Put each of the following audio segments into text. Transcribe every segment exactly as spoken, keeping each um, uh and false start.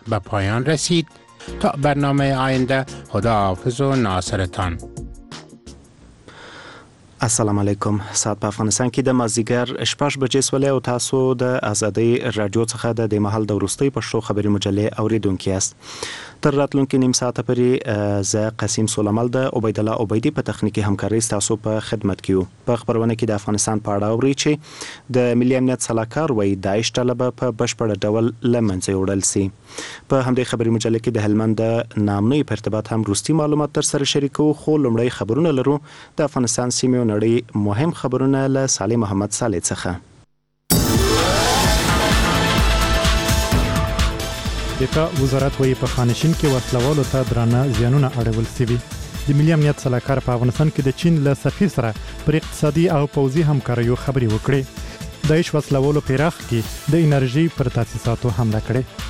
به پایان رسید. تا برنامه آینده، خداحافظ و ناصرتان. السلام علیکم. ساعت په افغانستان کې د مازدیګر شپږ بجې سولې او تاسو د ازادي رادیو څخه د دې مهال د وروستۍ پښتو خبري مجلې اوریدونکي یاست. تر راتلونکي نیم ساعت پورې زه قاسم سولمل د عبید الله عبیدی په تخنیکی همکاري تاسو په خدمت کې یو. په خبرونه کې د افغانستان په اړه اوري چې د ملي امنیت سلاکار وایي داعش طلبه په بشپړ ډول لمنځه وړل سي. په همدې خبري مجلې کې د هلمند د نامنوي په ارتباط هم روستي معلومات تر سره شریکو، خو لومړی خبرونه لرو د افغانستان سیمې نړۍ مهم خبرونه له صالح محمد صالح څخه. دفاع وزارت وایي په خانشین کې وسلوالو ته درانه زیانونه اړول شوي. د ملي امنیت سلاکار په افغانستان کې د چین له سفیر سره پر اقتصادي او پوځي همکاریو خبرې وکړې. داعش وسلوالو پیراخ کې د انرژي پر تاسیساتو حمله کړې.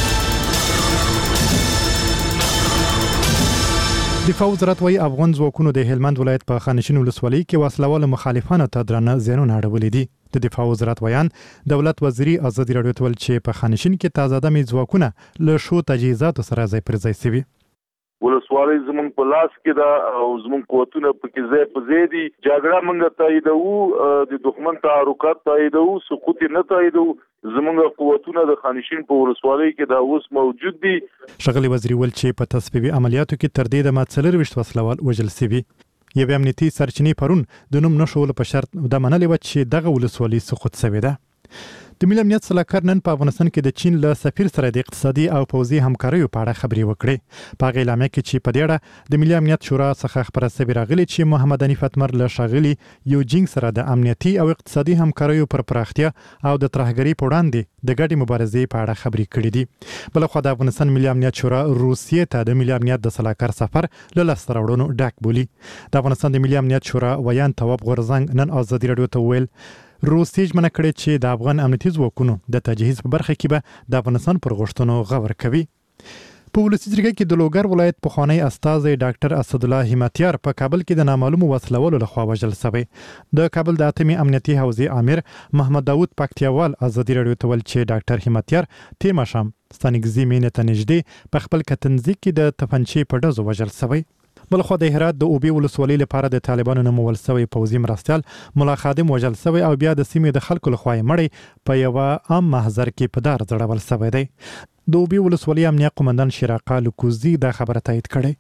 دفاع وزارت وایي افغان ځواکونو د هلمند ولایت په خانشین ولسوالۍ کې وسلوالو مخالفانو ته درانه زیانونه اړولي دي. د دفاع وزارت ویان دولت وزیري ازادي راډیو ته ویل چې په خانشین کې تازه دمي ځواکونه له شو تجهیزاتو سره ځای پر ځای شوي. ولسوالۍ زمونږ په لاس کې ده او زمونږ قوتونه پکې ځای په ځای دي. جګړه موږ تاییدوو، د دښمن تحرکات تاییدوو، سقوط نه تاییدوو. زمونږ قوتونه د خانشین په ولسوالۍ کې دا اوس موجود دي. ښاغلي وزیري ویل چې په تصفیوي عملیاتو کې تر دې دمه څلرویشت وسلوال وژل شوي. یوې امنیتي سرچینې پرون د نوم نښولو په شرط د منلې وه چې دغه ولسوالي سقوط شوې ده. د ملي امنیت سلاکار نن په افغانستان کې د چین له سفیر سره د اقتصادي او پوځي همکاریو په اړه خبرې وکړې. په هغې اعلامیه کې چې په دې اړه د ملي امنیت شورا څخه خبره شوې راغلې چې محمد حنیف اتمر له ښاغلي یوجینګ سره د امنیتي او اقتصادي همکاریو پر پراختیا او د ترهګرۍ په وړاندې د ګډې مبارزې په اړه خبرې کړې دي. بلخوا د افغانستان ملي امنیت شورا روسیې ته د ملي امنیت د سلاکار سفر له لاسته راوړنو ډک بولي. د افغانستان د ملي امنیت شورا ویان تواب غورزنګ نن ازادي راډیو ته ویل روسیې ژمنه کړې چې د افغان امنیتي ځواکونو د تجهیز په برخه کې به د افغانستان پر غوښتنو غور کوي. په ولسي جرګه کې د لوګر ولایت پخوانی استازی ډاکټر اسدالله همتیار په کابل کې د نامعلومو وسلوالو لخوا وژل شوی. د کابل د اتمې امنیتي حوزې امیر محمد داود پکتیاوال ازادي راډیو ته ویل چې ډاکټر همتیار تیر ماښام ستانکزي مینې ته نږدې په خپل کتنځي کې د تفنچې په ډزو وژل شوی. بلخوا د هرات د اوبې ولسوالۍ لپاره د طالبانو نومول شوی پوځي مرستیال ملا خادم وژل شوی او بیا د سیمې د خلکو لخوا یې مړی په یوه عام محضر کې په دار ځړول شوی دی. د اوبې ولسوالۍ امنیه قومندان شیراقه لکوزي دا خبره تایید کړې.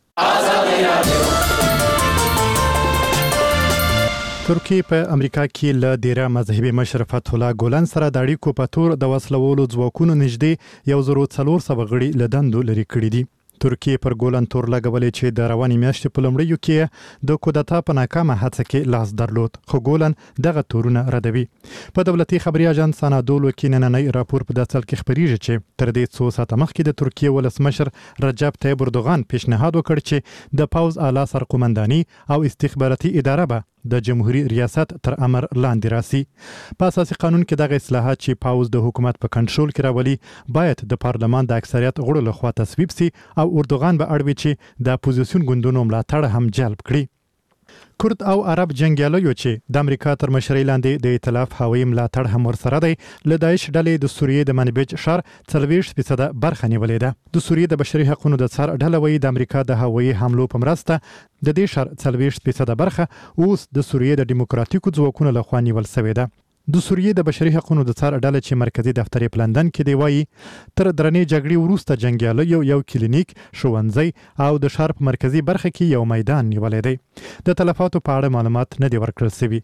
ترکیه په امریکا کې له ډیره مذهبي مشر فتح الله ګولن سره د اړیکو په تور د وسلوالو ځواکونو نږدې یو زرو څلور سوه غړي له دندو لرې کړي دي. ترکیه پر ګولن تور لګولې چې د روانې میاشتې په لومړیو کې د کودتا په ناکامه هڅه کې لاس درلود، خو ګولن دغه تورونه ردوي. په دولتي خبري اژانس انادولو کې نننی راپور په داسې حال کې خبرېږي چې تر دې څو ساعته مخکې د ترکیه ولسمشر رجب طیب اردوغان پیشنهاد وکړ چې د پوځ اعلی سرقومنداني او استخباراتي اداره به د جمهوریت ریاست تر امر لاندې راسي. په اساسي قانون کې دغه اصلاحات چې پوځ د حکومت په کنټرول کې راولي باید د پارلمان د اکثریت غړو لخوا تصویب سي او اردوغان به اړوي چې د اپوزیسیون ګوندونو ملاتړ هم جلب کړي. کرد او عرب جنگیالیو چې د امریکا تر مشرۍ لاندې د ائتلاف هوایي ملاتړ هم ورسره دی له داعش ډلې د سوریې د منبج ښار څلوېښت فیصده برخه نیولې ده. د سوریې د بشري حقوقو د څار ډله وایي د امریکا د هوایي حملو په مرسته د دې ښار څلوېښت فیصده برخه اوس د سوریې د ډیموکراتیکو ځواکونو لخوا نیول شوې ده. د سوریې د بشري حقوقو د څار ډله چې مرکزی دفتر یې په لندن کې دی وایي تر درنې جګړې وروسته جنګیالیو یو کلینیک، ښوونځی او د ښار په مرکزی برخه کې یو میدان نیولی دی. د تلفاتو په اړه معلومات نه دي ورکړل شوي.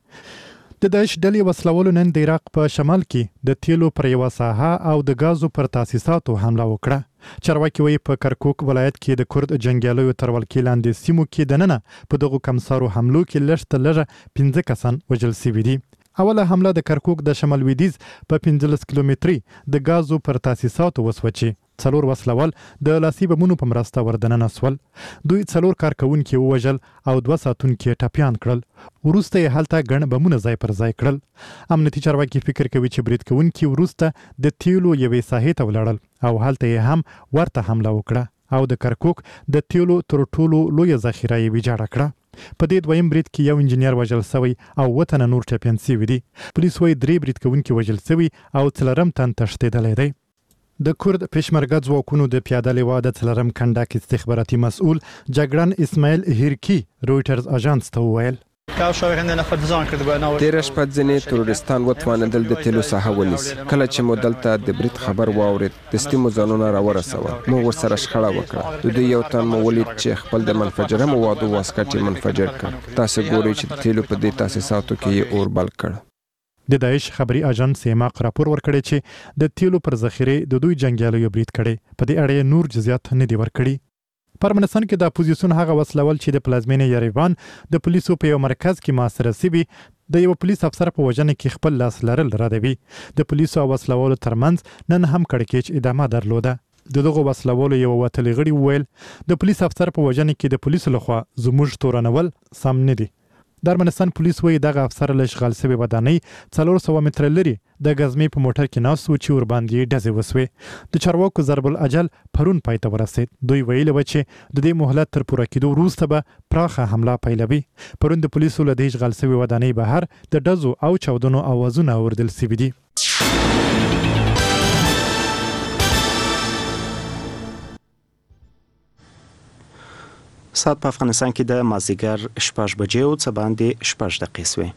د داعش ډلې وسلوالو نن د عراق په شمال کې د تیلو پر یوه ساحه او د غازو پر تاسیساتو حمله وکړه. چارواکي وایي په کرکوک ولایت کې د کرد جنګیالیو تر ولکې لاندې سیمو کې دننه په دغو کمسارو حملو کې لږ تر لږه پنځه کسان وژل شوي دي. اوله حمله د کرکوک د شمال لویدیځ په پنځلس کیلومتري د غازو پر تاسیساتو وسوه چې څلور وسلوال د لاسي بمونو په مرسته وردننه سول. دوی څلور کارکوونکي ووژل او دوه ساتونکي ټپیان کړل. وروسته یې هلته ګڼ بمونه ځای پر ځای کړل. امنیتي چارواکي فکر کوي چې برید کوونکي وروسته د تیلو یوې ساحې ته ولاړل او هلته یې هم ورته حمله وکړه او د کرکوک د تیلو تر ټولو لویه ذخیره یې ویجاړه کړه. په دې دویم برید کې یو انجینیر وژل شوی او اووه تنه نور ټپیان شوي دي. پولیس وایي درې برید کوونکي وژل شوي او څلورم تن تښتېدلی دی. د کورد پېشمرګه ځواکونو د پیاده لوا د څلورم کنډک استخباراتي مسؤل جګړن اسماعیل هیرکی رويټرز اژانس ته وویل تیره شپه ځینې تروریستان وتوانېدل د تیلو ساحه ونیسي. کله چې مو دلته د برید خبر واورېد دستي مو ځانونه راورسول. موږ ورسره شخړه وکړه. د دوی یو تن مو ولید چې خپل د منفجره موادو واسکټ یې منفجر کړ. تاسو ګورئ چې د تیلو په دې تاسیساتو کې یې اور بل کړ. د داعش خبري اژانس سیماق راپور ورکړی چې د تیلو پر ذخیره د دوی جنگیالیو برید کړي. په دې اړه نور جزئیات نه دی ورکړي. په ارمنستان کې د اپوزیسیون هغه وسلول چې د پلازمینې یریوان د پولیسو په یو مرکز کې محاصره شوي د یو پولیس افسر په وژنه کې خپل لاس لرل ردوي. د پولیسو او وسلوالو ترمنځ نن هم کړکېچ ادامه درلوده. د دغه وسلوالو یو وتلې غړي وویل د پولیس افسر په وژنه کې د پولیسو لخوا زموږ تورنول سم نه دي. د ارمنستان پولیس وایي دغه افسر له اشغال شوې ودانۍ څلور سوه متره لرې د ګزمې په موټر کې ناست و چې ورباندې ډزې وسوې. د چارواکو ضرب الاجل پرون پای ته ورسېد. دوی ویلي وه چې د دې مهلت تر پوره کېدو وروسته به پراخه حمله پیلوي. پرون د پولیسو له دې اشغال شوې ودانۍ بهر د ډزو او چاودنو اوازونه اوریدل شوي دي. ساعت په افغانستان کې د مازدیګر شپږ بجې او څه باندې شپږ دقیقې سوې.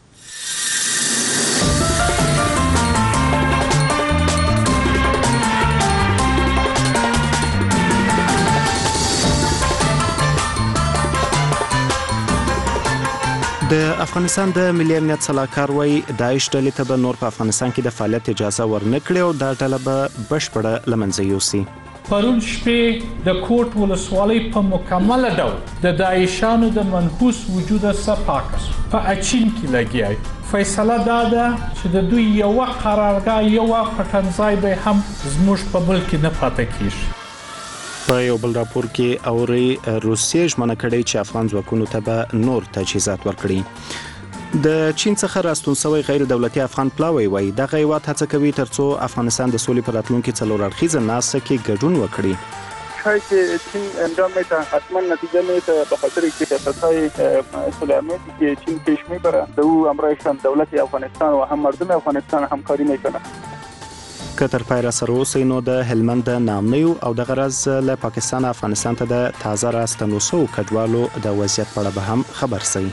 د افغانستان د ملي امنیت سلاکار وایي داعش ډلې ته به نور په افغانستان کې د فعالیت اجازه ورنکړي او دا ډله به بشپړه له منځه یوسي. پرون شپې د کوټ ولسوالۍ په مکمل ډول د داعشانو د منحوس وجود څخه پاک په اچین کې لګیای. فیصله دا ده چې د دوی یو قرارګاه یو پټنځای به هم زموږ په بل کې نه پاتې کیږي. په یو بل راپور کې اوري روسیې ژمنه کړې چې افغان ځواکونو ته به نور تجهیزات ورکړي. د چین څخه راستون شوی غیر دولتي افغان پلاوی وایي دغه هیواد هڅه کوي ترڅو افغانستان د سولې په راتلونکي څلور اړخیزه ناسته کې ګډون وکړي. شاید چې چین انجام میده حتما نتیجه میده به خاطر که در سطح سلامیتی که چین پیش میبره به او امرایشان دولت افغانستان و هم مردم افغانستان همکاری میکنه. که تر پای را سره اوسئ نو د هلمند د نامنیو او د غرض له پاکستان افغانستان ته د تازه راستنو سو کډوالو د وضعیت په اړه به هم خبر شئ.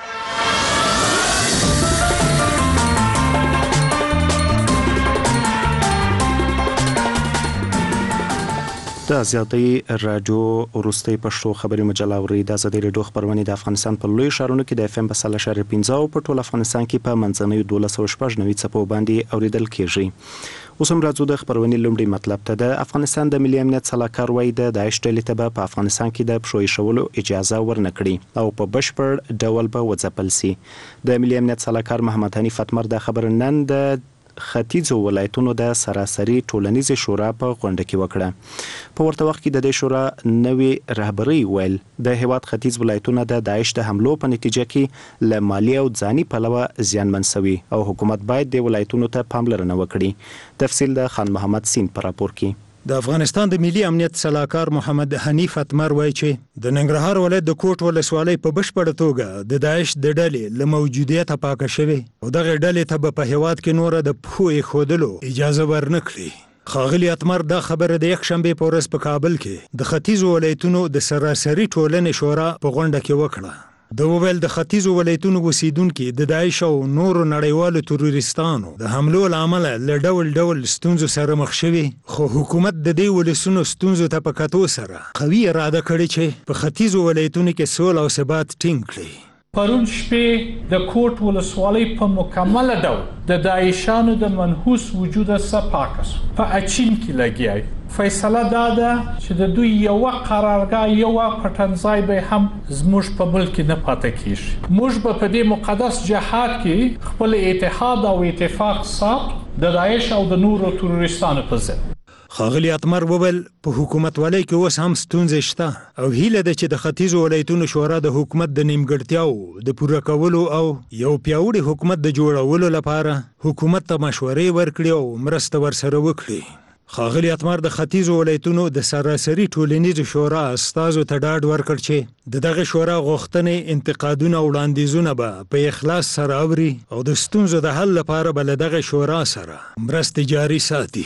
د ازادي رادیو وروستۍ پښتو خبري مجله اوري. د ازادي رادیو خبرونه د افغانستان په لوی ښارونو کې د اف ام په سل اشاریه پنځه او په ټول افغانستان کې په منځنیو دولس سوه شپږ نوي څپو باندې اوریدل کیږي. اوس هم راځو د خبرونې لومړی مطلب ته. د افغانستان د ملي امنیت سلاکار وایي د داعش ډلې ته به په افغانستان کې د پښو ایښولو اجازه ورنکړي او په بشپړ ډول به وځپل سي. د ملي امنیت سلاکار محمد حنیف اتمر د خبر نن د ختیځو ولایتونو د سراسري ټولنیزې شورا په غونډه کې وکړه. په ورته وخت کې د دې شورا نوې رهبري ویل د هیواد ختیځ ولایتونه د داعش د حملو په نتیجه کې له مالی او ځاني پلوه زیانمن شوي او حکومت باید د ولایتونو ته پاملرنه وکړي. تفصیل د خان محمد سین په راپور کې. د افغانستان د ملي امنیت سلاکار محمد حنیف اتمر وایي چې د ننګرهار ولایت د کوټ ولسوالۍ په بشپړه توګه د داعش د ډلې له موجودیت پاکه شوې او دغه ډلې ته به په هیواد کې نور د پښو ایښودلو اجازه ورنکړي. ښاغلي اتمر دا خبره د یکشنبې په ورځ په کابل کې د ختیځو ولایتونو د سراسري ټولنې شورا په غونډه کې وکړه. د وویل د ختیځو ولایتونو اوسیدونکي د داعش او نورو نړیوالو تروریستانو د حملو له امله له ډول ډول ستونزو سره مخ شوي، خو حکومت د دې ولسونو ستونزو ته په کتو سره قوي اراده کړې چې په ختیځو ولایتونو کې سوله او ثبات ټینګ کړي. پرون شپې د کوټ ولسوالۍ په مکمل ډول د داعشانو د منحوس وجود څخه پاک شو. په اچین کې لګیای. فیصله دا ده چې د دوی یو قرارګاه یو پټنځای به هم زموږ په بل کې نه پاتې کیږي. موږ به په دې مقدس جهاد کې خپل اتحاد او اتفاق سات د داعش او د نورو تروریستانو په ضد. ښاغلي اتمر وویل په حکومت والۍ کې اوس هم ستونزې شته او هیله ده چې د ختیځو ولایتونو شورا د حکومت د نیمګړتیاو د پوره کولو او یو پیاوړي حکومت د جوړولو لپاره حکومت ته مشورې ورکړي او مرسته ورسره وکړي. ښاغلي اتمر د ختیځو ولایتونو د سراسري ټولنیزو شورا استازو ته ډاډ ورکړ چې د دغه شورا غوښتنې، انتقادونه او وړاندیزونه به په اخلاص سره اوري او د ستونزو د حل لپاره به له دغه شورا سره مرستې جاري ساتي.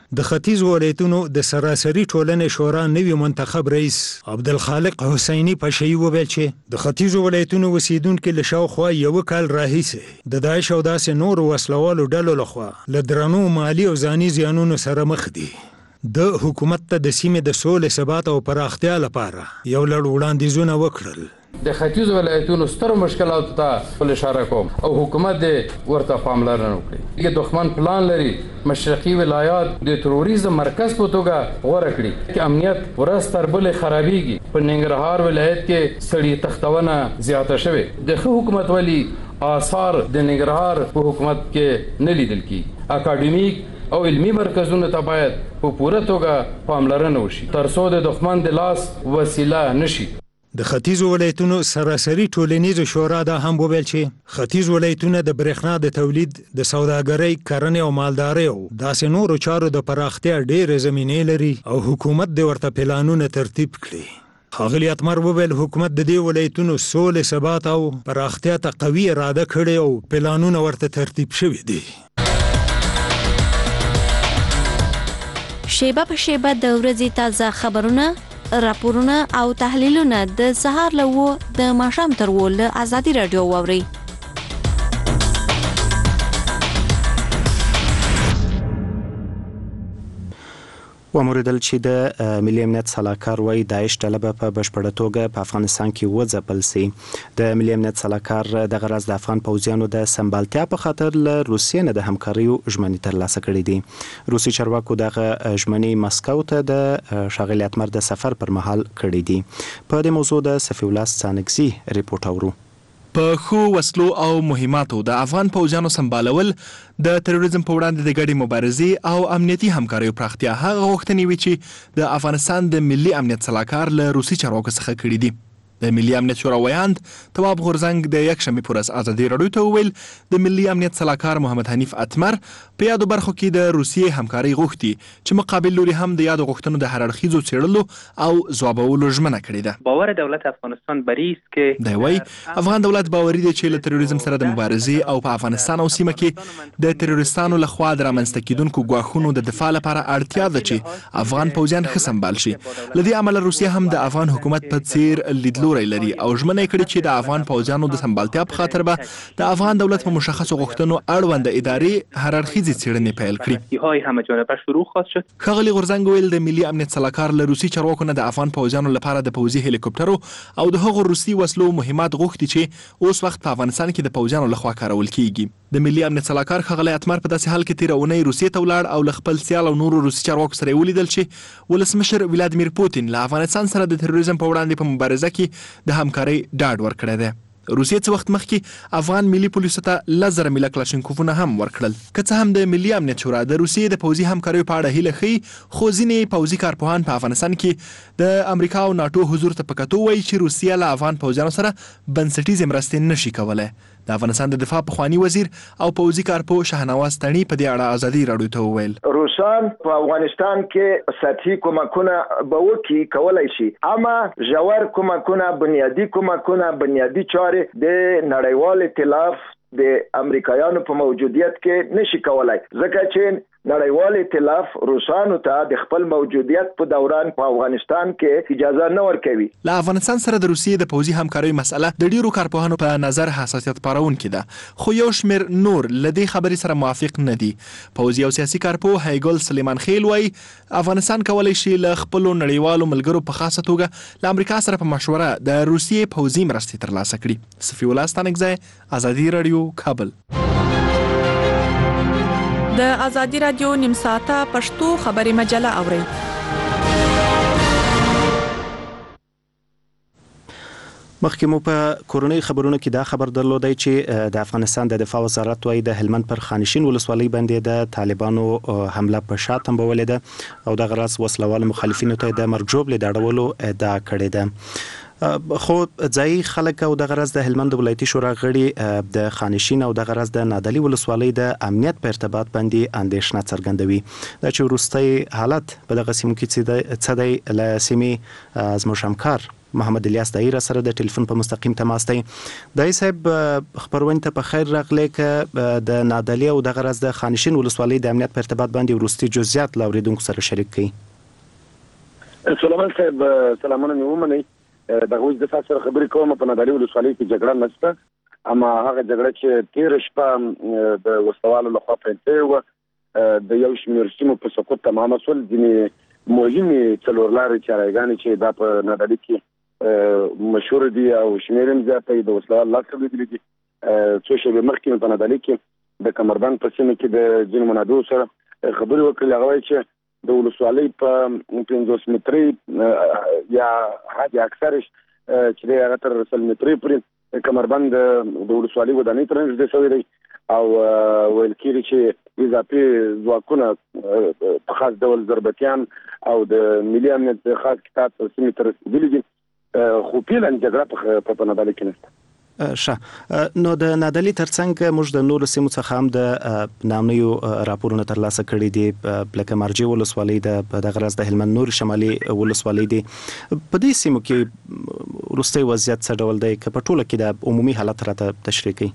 د ختیځ ولایتونو د سراسري ټولنې شورا نوي منتخب رئیس عبدالخالق حسیني پشي وویل چې د ختیځ ولایتونو اوسیدونکو له شاوخوا یو کال راهیسې د داعش او داسې نور وسلوالو ډلو لخوا له درنو مالی او ځاني زیانونو سره مخ دي. د حکومت ته د سیمې د سولې ثبات او پراختیا لپاره یو لړ وړاندیزونه وکړل. د ختیځ ولایتونو ستر مشکلاتو ته ول اشاره کوم او حکومت دې ورته پاملرنه وکړي. د دښمن پلان لري مشرقي ولایات د تروریزم مرکز په توګه غوړه کړي چې امنیت ورځ تر بلې خرابېږي. په ننګرهار ولایت کې سړي تختونه زیاته شوې. د حکومت ولی آثار د ننګرهار په حکومت کې نه لیدل کیږي. اکاډمیک او علمي مرکزونو ته باید په پوره توګه پاملرنه وشي تر څو د دښمن د لاس وسیله نشي. د ختیځ ولایتونو سراسري ټولنیز شورا دا هم وویل چې ختیځ ولایتونه د برېښنا د تولید د سوداګرۍ کرنې او مالدارۍ او داسې نورو چارو د پراختیا ډېرې زمینې لري او حکومت د ورته پلانونه ترتیب کړي. ښاغلي اتمر وویل حکومت د دې ولایتونو سولې ثبات او پراختیا ته قوي اراده کړې او پلانونه ورته ترتیب شوي دي. شیبه په شیبه د ورځې تازه خبرونه، راپورونه او تحلیلونه د سهار له وو د ماښام تر وو له ازادي رادیو واورئ. وموریدل چې د ملي امنیت سلاکار وایي داعش ډله به په بشپړه توګه په افغانستان کې وځپل سي. د ملي امنیت سلاکار دغه راز د افغان پوځیانو د سمبالتیا په خاطر له روسیې نه د همکاریو ژمنې ترلاسه کړې دي. روسي چارواکو دغه ژمنې مسکو ته د ښاغلي اتمر د سفر پر مهال کړې دي. په دې موضوع د صفي الله څانګزي ریپورت اورو. په خو وسلو او مهماتو د افغان پوځیانو سمبالول د تروریزم په وړاندې د ګډې مبارزې او امنیتي همکاریو پراختیا هغه غوښتنې وي چې د افغانستان د ملي امنیت سلاکار له روسي چارواکو څخه کړي دي. د ملي امنیت شورا ویاند تواب غورزنګ د یکشنبې په ورځ ازادي راډیو ته وویل د ملي امنیت سلاکار محمد حنیف اتمر په یادو برخو کې د روسیې همکاري غوښتي چې مقابل لوري هم د یادو غوښتنو د هر اړخیزو څېړلو او ځوابولو ژمنه کړې ده. باور دولت افغانستان بری است که دی وايي افغان دولت باوري دی چې له تروریزم سره د مبارزې او په افغانستان او سیمه کې د تروریستانو لخوا د رامنځته کیدونکو ګواښونو د دفاع لپاره اړتیا ده چې افغان پوځیان ښه سمبال شي. له دې امله روسیه هم د افغان حکومت په څیر لیدلو لري او ژمنه کړې چې د افغان پوځیانو د سمبالتیا په خاطر به د افغان دولت په مشخصو غوښتنو اړوند ادارې هر اړخیزې څېړنې پیل کړي. همه جانبه شروع خواهد شد. ښاغلي غورزنګ ویل د ملي امنیت سلاکار له روسي چارواکو نه د افغان پوځیانو لپاره د پوځي هلیکوپټرو او د هغو روسي وسلو مهمات غوښتي چې اوس وخت په افغانستان کې د پوځیانو لخوا کارول کیږي. د ملي امنیت سلاکار ښاغلی اتمر په داسې حال کې تیره اونۍ روسیې ته ولاړ او له خپل سیال او نورو روسي چارواکو سره یې ولیدل چې ولسمشر ولادیمیر پوتین له افغانستان سره د تروریزم په وړاندې په مبارزه کې د همکارۍ ډاډ ورکړی دی. روسیې څه وخت مخکې افغان ملي پولیسو ته لس زره میله کلاشینکوفونه هم ورکړل. که څه هم د ملي امنیت شورا د روسیې د پوځي همکاریو په اړه هیله ښیي خو ځینې پوځي کارپوهان په افغانستان کې د امریکا او ناټو حضور ته په کتو وایي چې روسیه له افغان پوځیانو سره بنسټیزې مرستې نشي کولی. د افغانستان د دفاع پخوانی وزیر او پوځي کارپوه شاهنواز تڼي په دې اړه ازادي راډیو ته وویل روسان په افغانستان کې سطحي کومکونه به وکړي کولای شي اما ژور کومکونه بنیادی کومکونه بنیادی چارې د نړیوال ائتلاف د امریکایانو په موجودیت کې نشي کولای ځکه چې نړیوال ائتلاف روسانو ته د خپل موجودیت په دوران په افغانستان کې اجازه نه ورکوي. له افغانستان سره د روسیې د پوځي همکاریو مسله د ډیرو کارپوهانو په نظر حساسیت پارونکې ده خو یو شمېر نور له دې خبرې سره موافق نه دي. پوځي او سیاسي کارپوه هیګل سلیمان خیل وایي افغانستان کولی شي له خپلو نړیوالو ملګرو په خاصه توګه له امریکا سره په مشوره د روسیې پوځي مرستې ترلاسه کړي. صفي الله ستانکزی، ازادي راډیو، کابل. د ازادي راډیو نیم ساعته پښتو خبري مجله اورئ. مخکې مو په کورونی خبرونو کې دا خبر درلودی چې د افغانستان د دفاع وزارت وايي د هلمند پر خانشین ولسوالۍ باندې د طالبانو حمله په شا تنبولې ده او دغه راز وسلوال مخالفینو ته د مرګ ژوبلې د اړولو ادعا کړې ده. خو ځایي خلک او دغه راز د هلمند ولایتي شورا غړي د خانشین او دغه راز د نادلي ولسوالۍ د امنیت په ارتباط باندې اندېښنه څرګندوي. دا چې وروستی حالت په دغه سیمو کې څه دی له سیمې زموږ همکار محمد الیاس دای را سره د ټلیفون په مستقیم تماس دی. دای صاحب خبرونه ته په خیر راغلی ک د نادعلي او د غرض د خانشین ولسوالۍ د امنیت په ارتباط باندې وروستي جزئیات لاوریدونکو سره شریک کړي. سلام صاحب، سلامونه مې ومنئ. د غوښ د تاسو خبرې کوم په نادعلي ولسوالۍ کې جګړه نشته، اما هغه جګړه چې تیر شپه د وسوالو لخوا پیل شوې و د یو شمېر سیمو په سقوط تمام شول. ځینې مهمې څلورلارې چارهګانې چې دا په نادعلي کې مشهور دي او شمیر هم زیات دی د وسلوال لاس لیدل دي. څو شپې مخکې په نادعلي کې د کمربند په سیمه کې د ځینو منادو سره خبرې وکړې. هغه وایي چې د ولسوالۍ په پنځوس مترې یا حد اکثر چې دی هغه تر سل مترې پورې کمربند د ولسوالۍ ودانۍ تر نږدې شوی دی او ویل کېږي چې اضافي ځواکونه په خاص ډول ضربتیان او د ملي امنیت خاص کتاب سیمې ته رسېدلي دي، خو پیلن جګړه په نادعلي کې نشته. ښه، نو د نادعلي ترڅنګ موږ د نورو سیمو څخه هم د نامنیو راپورونه ترلاسه کړي دي، لکه مرجې ولسوالۍ د د غرض د هلمند نور شمالي ولسوالۍ دي. په دې سیمو کې وروستی وضعیت څه ډول دی که په ټوله کې د عمومي حالت راته تشریح کړئ؟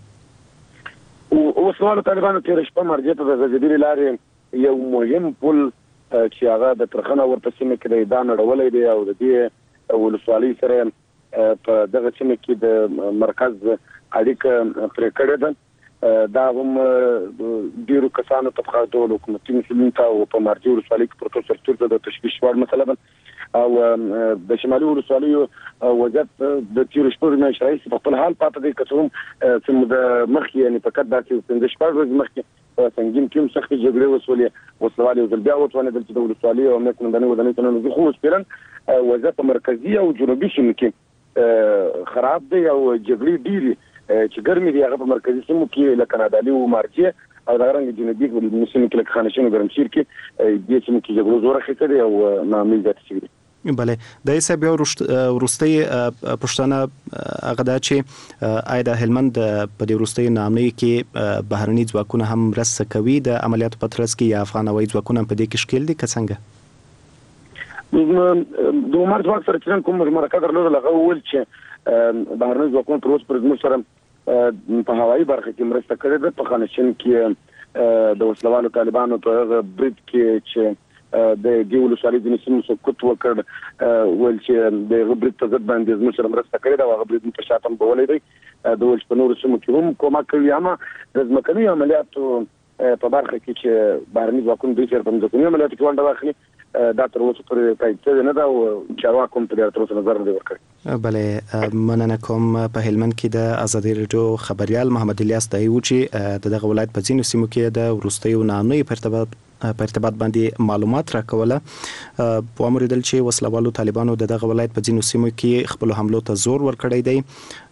وسوالو طالبانو تیر شپه مرجې ته د غځېدلې لارې یو مهم پل چې هغه د ترخنه ورته سیمه کې دی دا نړولی دی او د دې ولسوالۍ سره په دغه سیمه کې د مرکز اړیکه پرې کړې ده. دا هم ډیرو کسانو ته په ډول حکومتي مسؤلینو ته او په مرجې ولسوالۍ کې پروتو سرتور د تشویش وړ مسله ده او د شمالي ولسوالیو وضعیت د تیر شپږ میاشتې راهیسې په خپل حال پاتې دی، که څه هم چې د مخکې یعنې فقط داسې پنځه شپږ ورځې مخکې په سنګین کې هم سختې جګړې وسولې، وسلوال یو ځل بیا وتوانېدل چې د ولسوالۍ او امنیت نندنې ودانۍ ته ننوځي، خو اوسپیرن وضعیت په مرکزي او جنوبي سیمو کې خراب دی او جګړې ډېرې چې ګرمې دي هغه په مرکزي سیمو کې لکه نادعلي او مرجې او دغه رنګ جنوبي سیمو کې لکه خانشین او ګرمسیر کې دې سیمو کې جګړو زور اخیستی دی او ناامني زیاته شوې ده. بله، د حساب یو وروستۍ پوښتنه هغه ده چې آیا د هلمند په دې وروستۍ ناامنۍ کې بهرني ځواکونه هم مرسته کوي د عملیاتو په ترڅ کې یا افغان هوایي ځواکونه په دې کې ښکیل دي که څنګه؟ د عمر ځواک سره چې کوم مرکه درلوده هغه وویل چې بهرني ځواکونه تر اوسه پورې زموږ سره په هوایي برخه کې مرسته کړې ده. په خانشین کې د وسلوالو طالبانو په هغه برید کې چې د دې ولسوالۍ ځینې سیمو سقوط وکړ ویل چې د هغه برید په ضد باندې زموږ سره مرسته کړې ده او هغه برید په شاته هم بولی دی. د ویل چې په نورو سیمو کې هم کومک کوي، اما د ځمکنیو عملیاتو په برخه کې چې بهرني ځواکونه دوی سره په ځمکنیو عملیاتو کې ونډه واخلي دا تر اوسه پورې تایید شوی نه ده او چارواکو هم تر اوسه نظر نه دی ورکړی. بله، مننه کوم. په هلمند کې د ازادي راډیو خبریال محمد الیاس دای و چې د دغه ولایت په ځینو سیمو کې د وروستیو ناامنۍ په ارتباط په ارتباط باندې معلومات راکوله. په امریدل چې وسلوالو طالبانو د دغه ولایت په ځینو سیمو کې خپل حملو ته زور ورکړی دی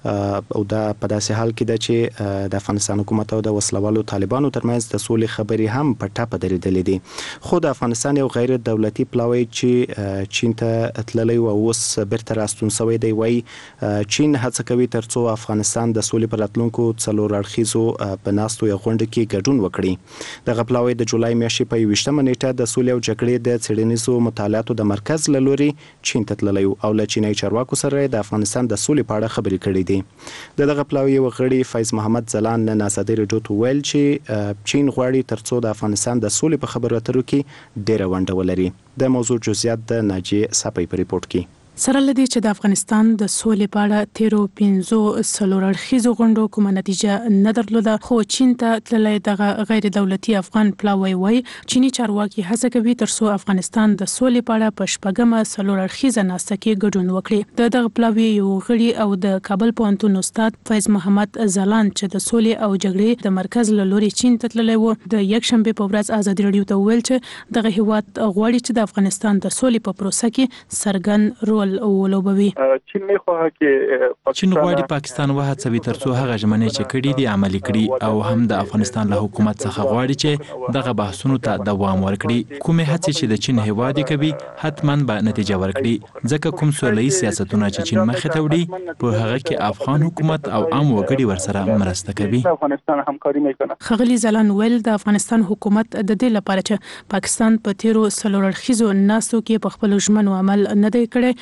او دا په داسې حال کې ده چې د افغانستان حکومت او د وسلوالو طالبانو ترمنځ د سولې خبرې هم په ټاپه درېدلې دي. خو د افغانستان یو غیر دولتي پلاوی چې چین ته تللی او اوس بیرته راستون شوی دی وایي چین هڅه کوي ترڅو افغانستان د سولې په راتلونکو څلور اړخیزو په ناستو یو غونډه کې ګډون وکړي. دغه پلاوی د جولای میاشتې په یوویشتمه نیټه د سولې او جګړې د څېړنیزو مطالعاتو د مرکز له لوري چین ته تللی او له چینایي چارواکو سره د افغانستان د سولې په اړه خبرې کړې دي. د دغه پلاوی یو غړي فیض محمد ځلان نن ازادي راډیو ته ویل چې چین غواړي ترڅو د افغانستان د سولې په خبرو اترو کې ډېره ونډه ولري. د موضوع جزئیات د ناجیه ساپی په ریپورت کې. سره لدی چې د افغانستان د سولې په اړه تیرو پنځو څلور اړخیزو غونډو کومه نتیجه نه درلوده، خو چین ته تللی دغه غیر دولتي افغان پلاوی وایي چینی چارواکي هڅه کوي ترڅو افغانستان د سولې په اړه په شپږمه څلور اړخیزه ناسته کې ګډون وکړي. د دغه پلاوی یو غړي او د کابل پوهنتون استاد فیض محمد ځلان چې د سولې او جګړې د مرکز له لوري چین ته تللی و د یکشنبه په ورځ ازادي راډیو ته ویل چې دغه هیواد غواړي چې د افغانستان د سولې په پروسه کې څرګند رول ولوبوي. چین نه خو کې چین غواړي پاکستان وهڅوي ترڅو هغه ژمنې چې کړي دي عملي کړي او هم د افغانستان له حکومت څخه غواړي چې دغه بحثونو ته دوام ورکړي. کومې هڅې چې د چین هیواد کوي حتماً به نتیجه ورکړي، ځکه کوم سوله‌ییز سیاستونه چې چین مخې ته وړي په هغه کې افغان حکومت او عام وګړي ورسره مرسته کوي. افغانستان همکاري میکنه. خغلی ځلان ویل د افغانستان حکومت د دې لپاره چې پاکستان په تیرو څلور اړخیزو ناستو کې په خپل ژمنو عمل نه دی کړی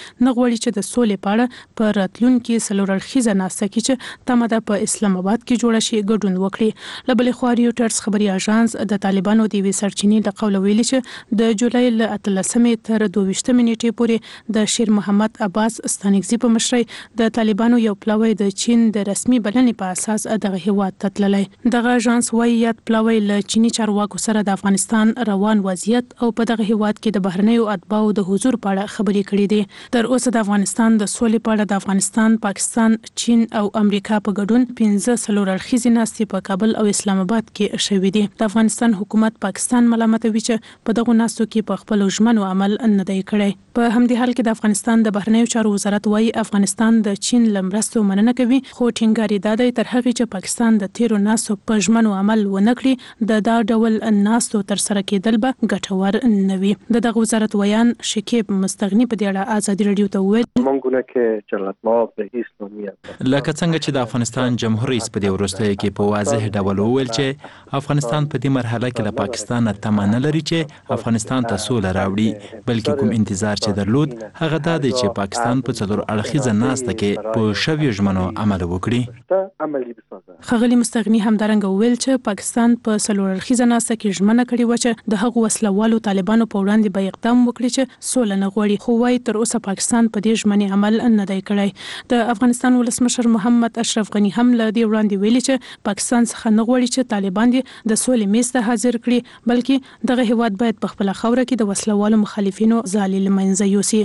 نه غواړي چې د سولې په اړه په راتلونکي څلور اړخیزه ناسته کې چې تمه ده په اسلام آباد کې جوړه شي ګډون وکړي. له بلې خوا ریوټرز خبري اژانس د طالبانو د وی سرچینې د قول ویلي چې د جولای ل اتلسمې تر دوه ویشتمې نیټې پورې د شیر محمد عباس ستانکزي په مشرۍ د طالبانو یو پلاوی د چین د رسمي بلنې په اساس دغه هیواد ته تللی. دغه اژانس وايي یاد پلاوی له چینی چارواکو سره د افغانستان روان وضعیت او په دغه هیواد کې د بهرنیو اتباعو د حضور په اړه خبرې کړې دي. تر اوسه د افغانستان د سولې په اړه د افغانستان، پاکستان، چین او امریکا په ګډون پنځه څلور اړخیزې ناستې په کابل او اسلام آباد کې شوې دي. د افغانستان حکومت پاکستان ملامتوي چې په دغه ناستو کې په خپل ژمنو عمل نه دی کړی. په همدې حال کې د افغانستان د بهرنیو چارو وزارت وايي افغانستان د چین لمرستو مننه کوي، خو ټینګاري دا دی تر هغه چې پاکستان د تیرو ناستو په ژمنو عمل ونه کړي د دا ډول ناستو تر سره کېدل به ګټور نه وي. د دغه وزارت ویان شکیب مستغنی په دې اړه آزادي رادیو ته وویل مونږونه کې جلالتمآب د اسلامیت لکه څنګه چې د افغانستان جمهور رئیس په دې وروستیو کې په واضح ډول وویل چې افغانستان په دې مرحله کې له پاکستان تمه نه لري چې افغانستان ته سوله راوړي، بلکې کوم انتظار چې درلود هغه دا دی چې پاکستان په څلور اړخیزه ناسته کې په شویو ژمنو عمل وکړي. ښاغلي مستغنی همدارنګه وویل چې پاکستان په څلور اړخیزه ناسته کې ژمنه کړې وه چې د هغو وسلوالو طالبانو په وړاندې به اقدام وکړي چې سوله نه غواړي، خو وايي تر اوسه پاکستان په دې ژمنې عمل نه دی کړی. د افغانستان ولسمشر محمد اشرف غني هم له دې وړاندې ویلي چې پاکستان څخه نه غواړي چې طالبان دې د سولې میز ته حاضر کړي، بلکې دغه هیواد باید په خپله خاوره کې د وسلوالو مخالفینو ځالې له منځه یوسي.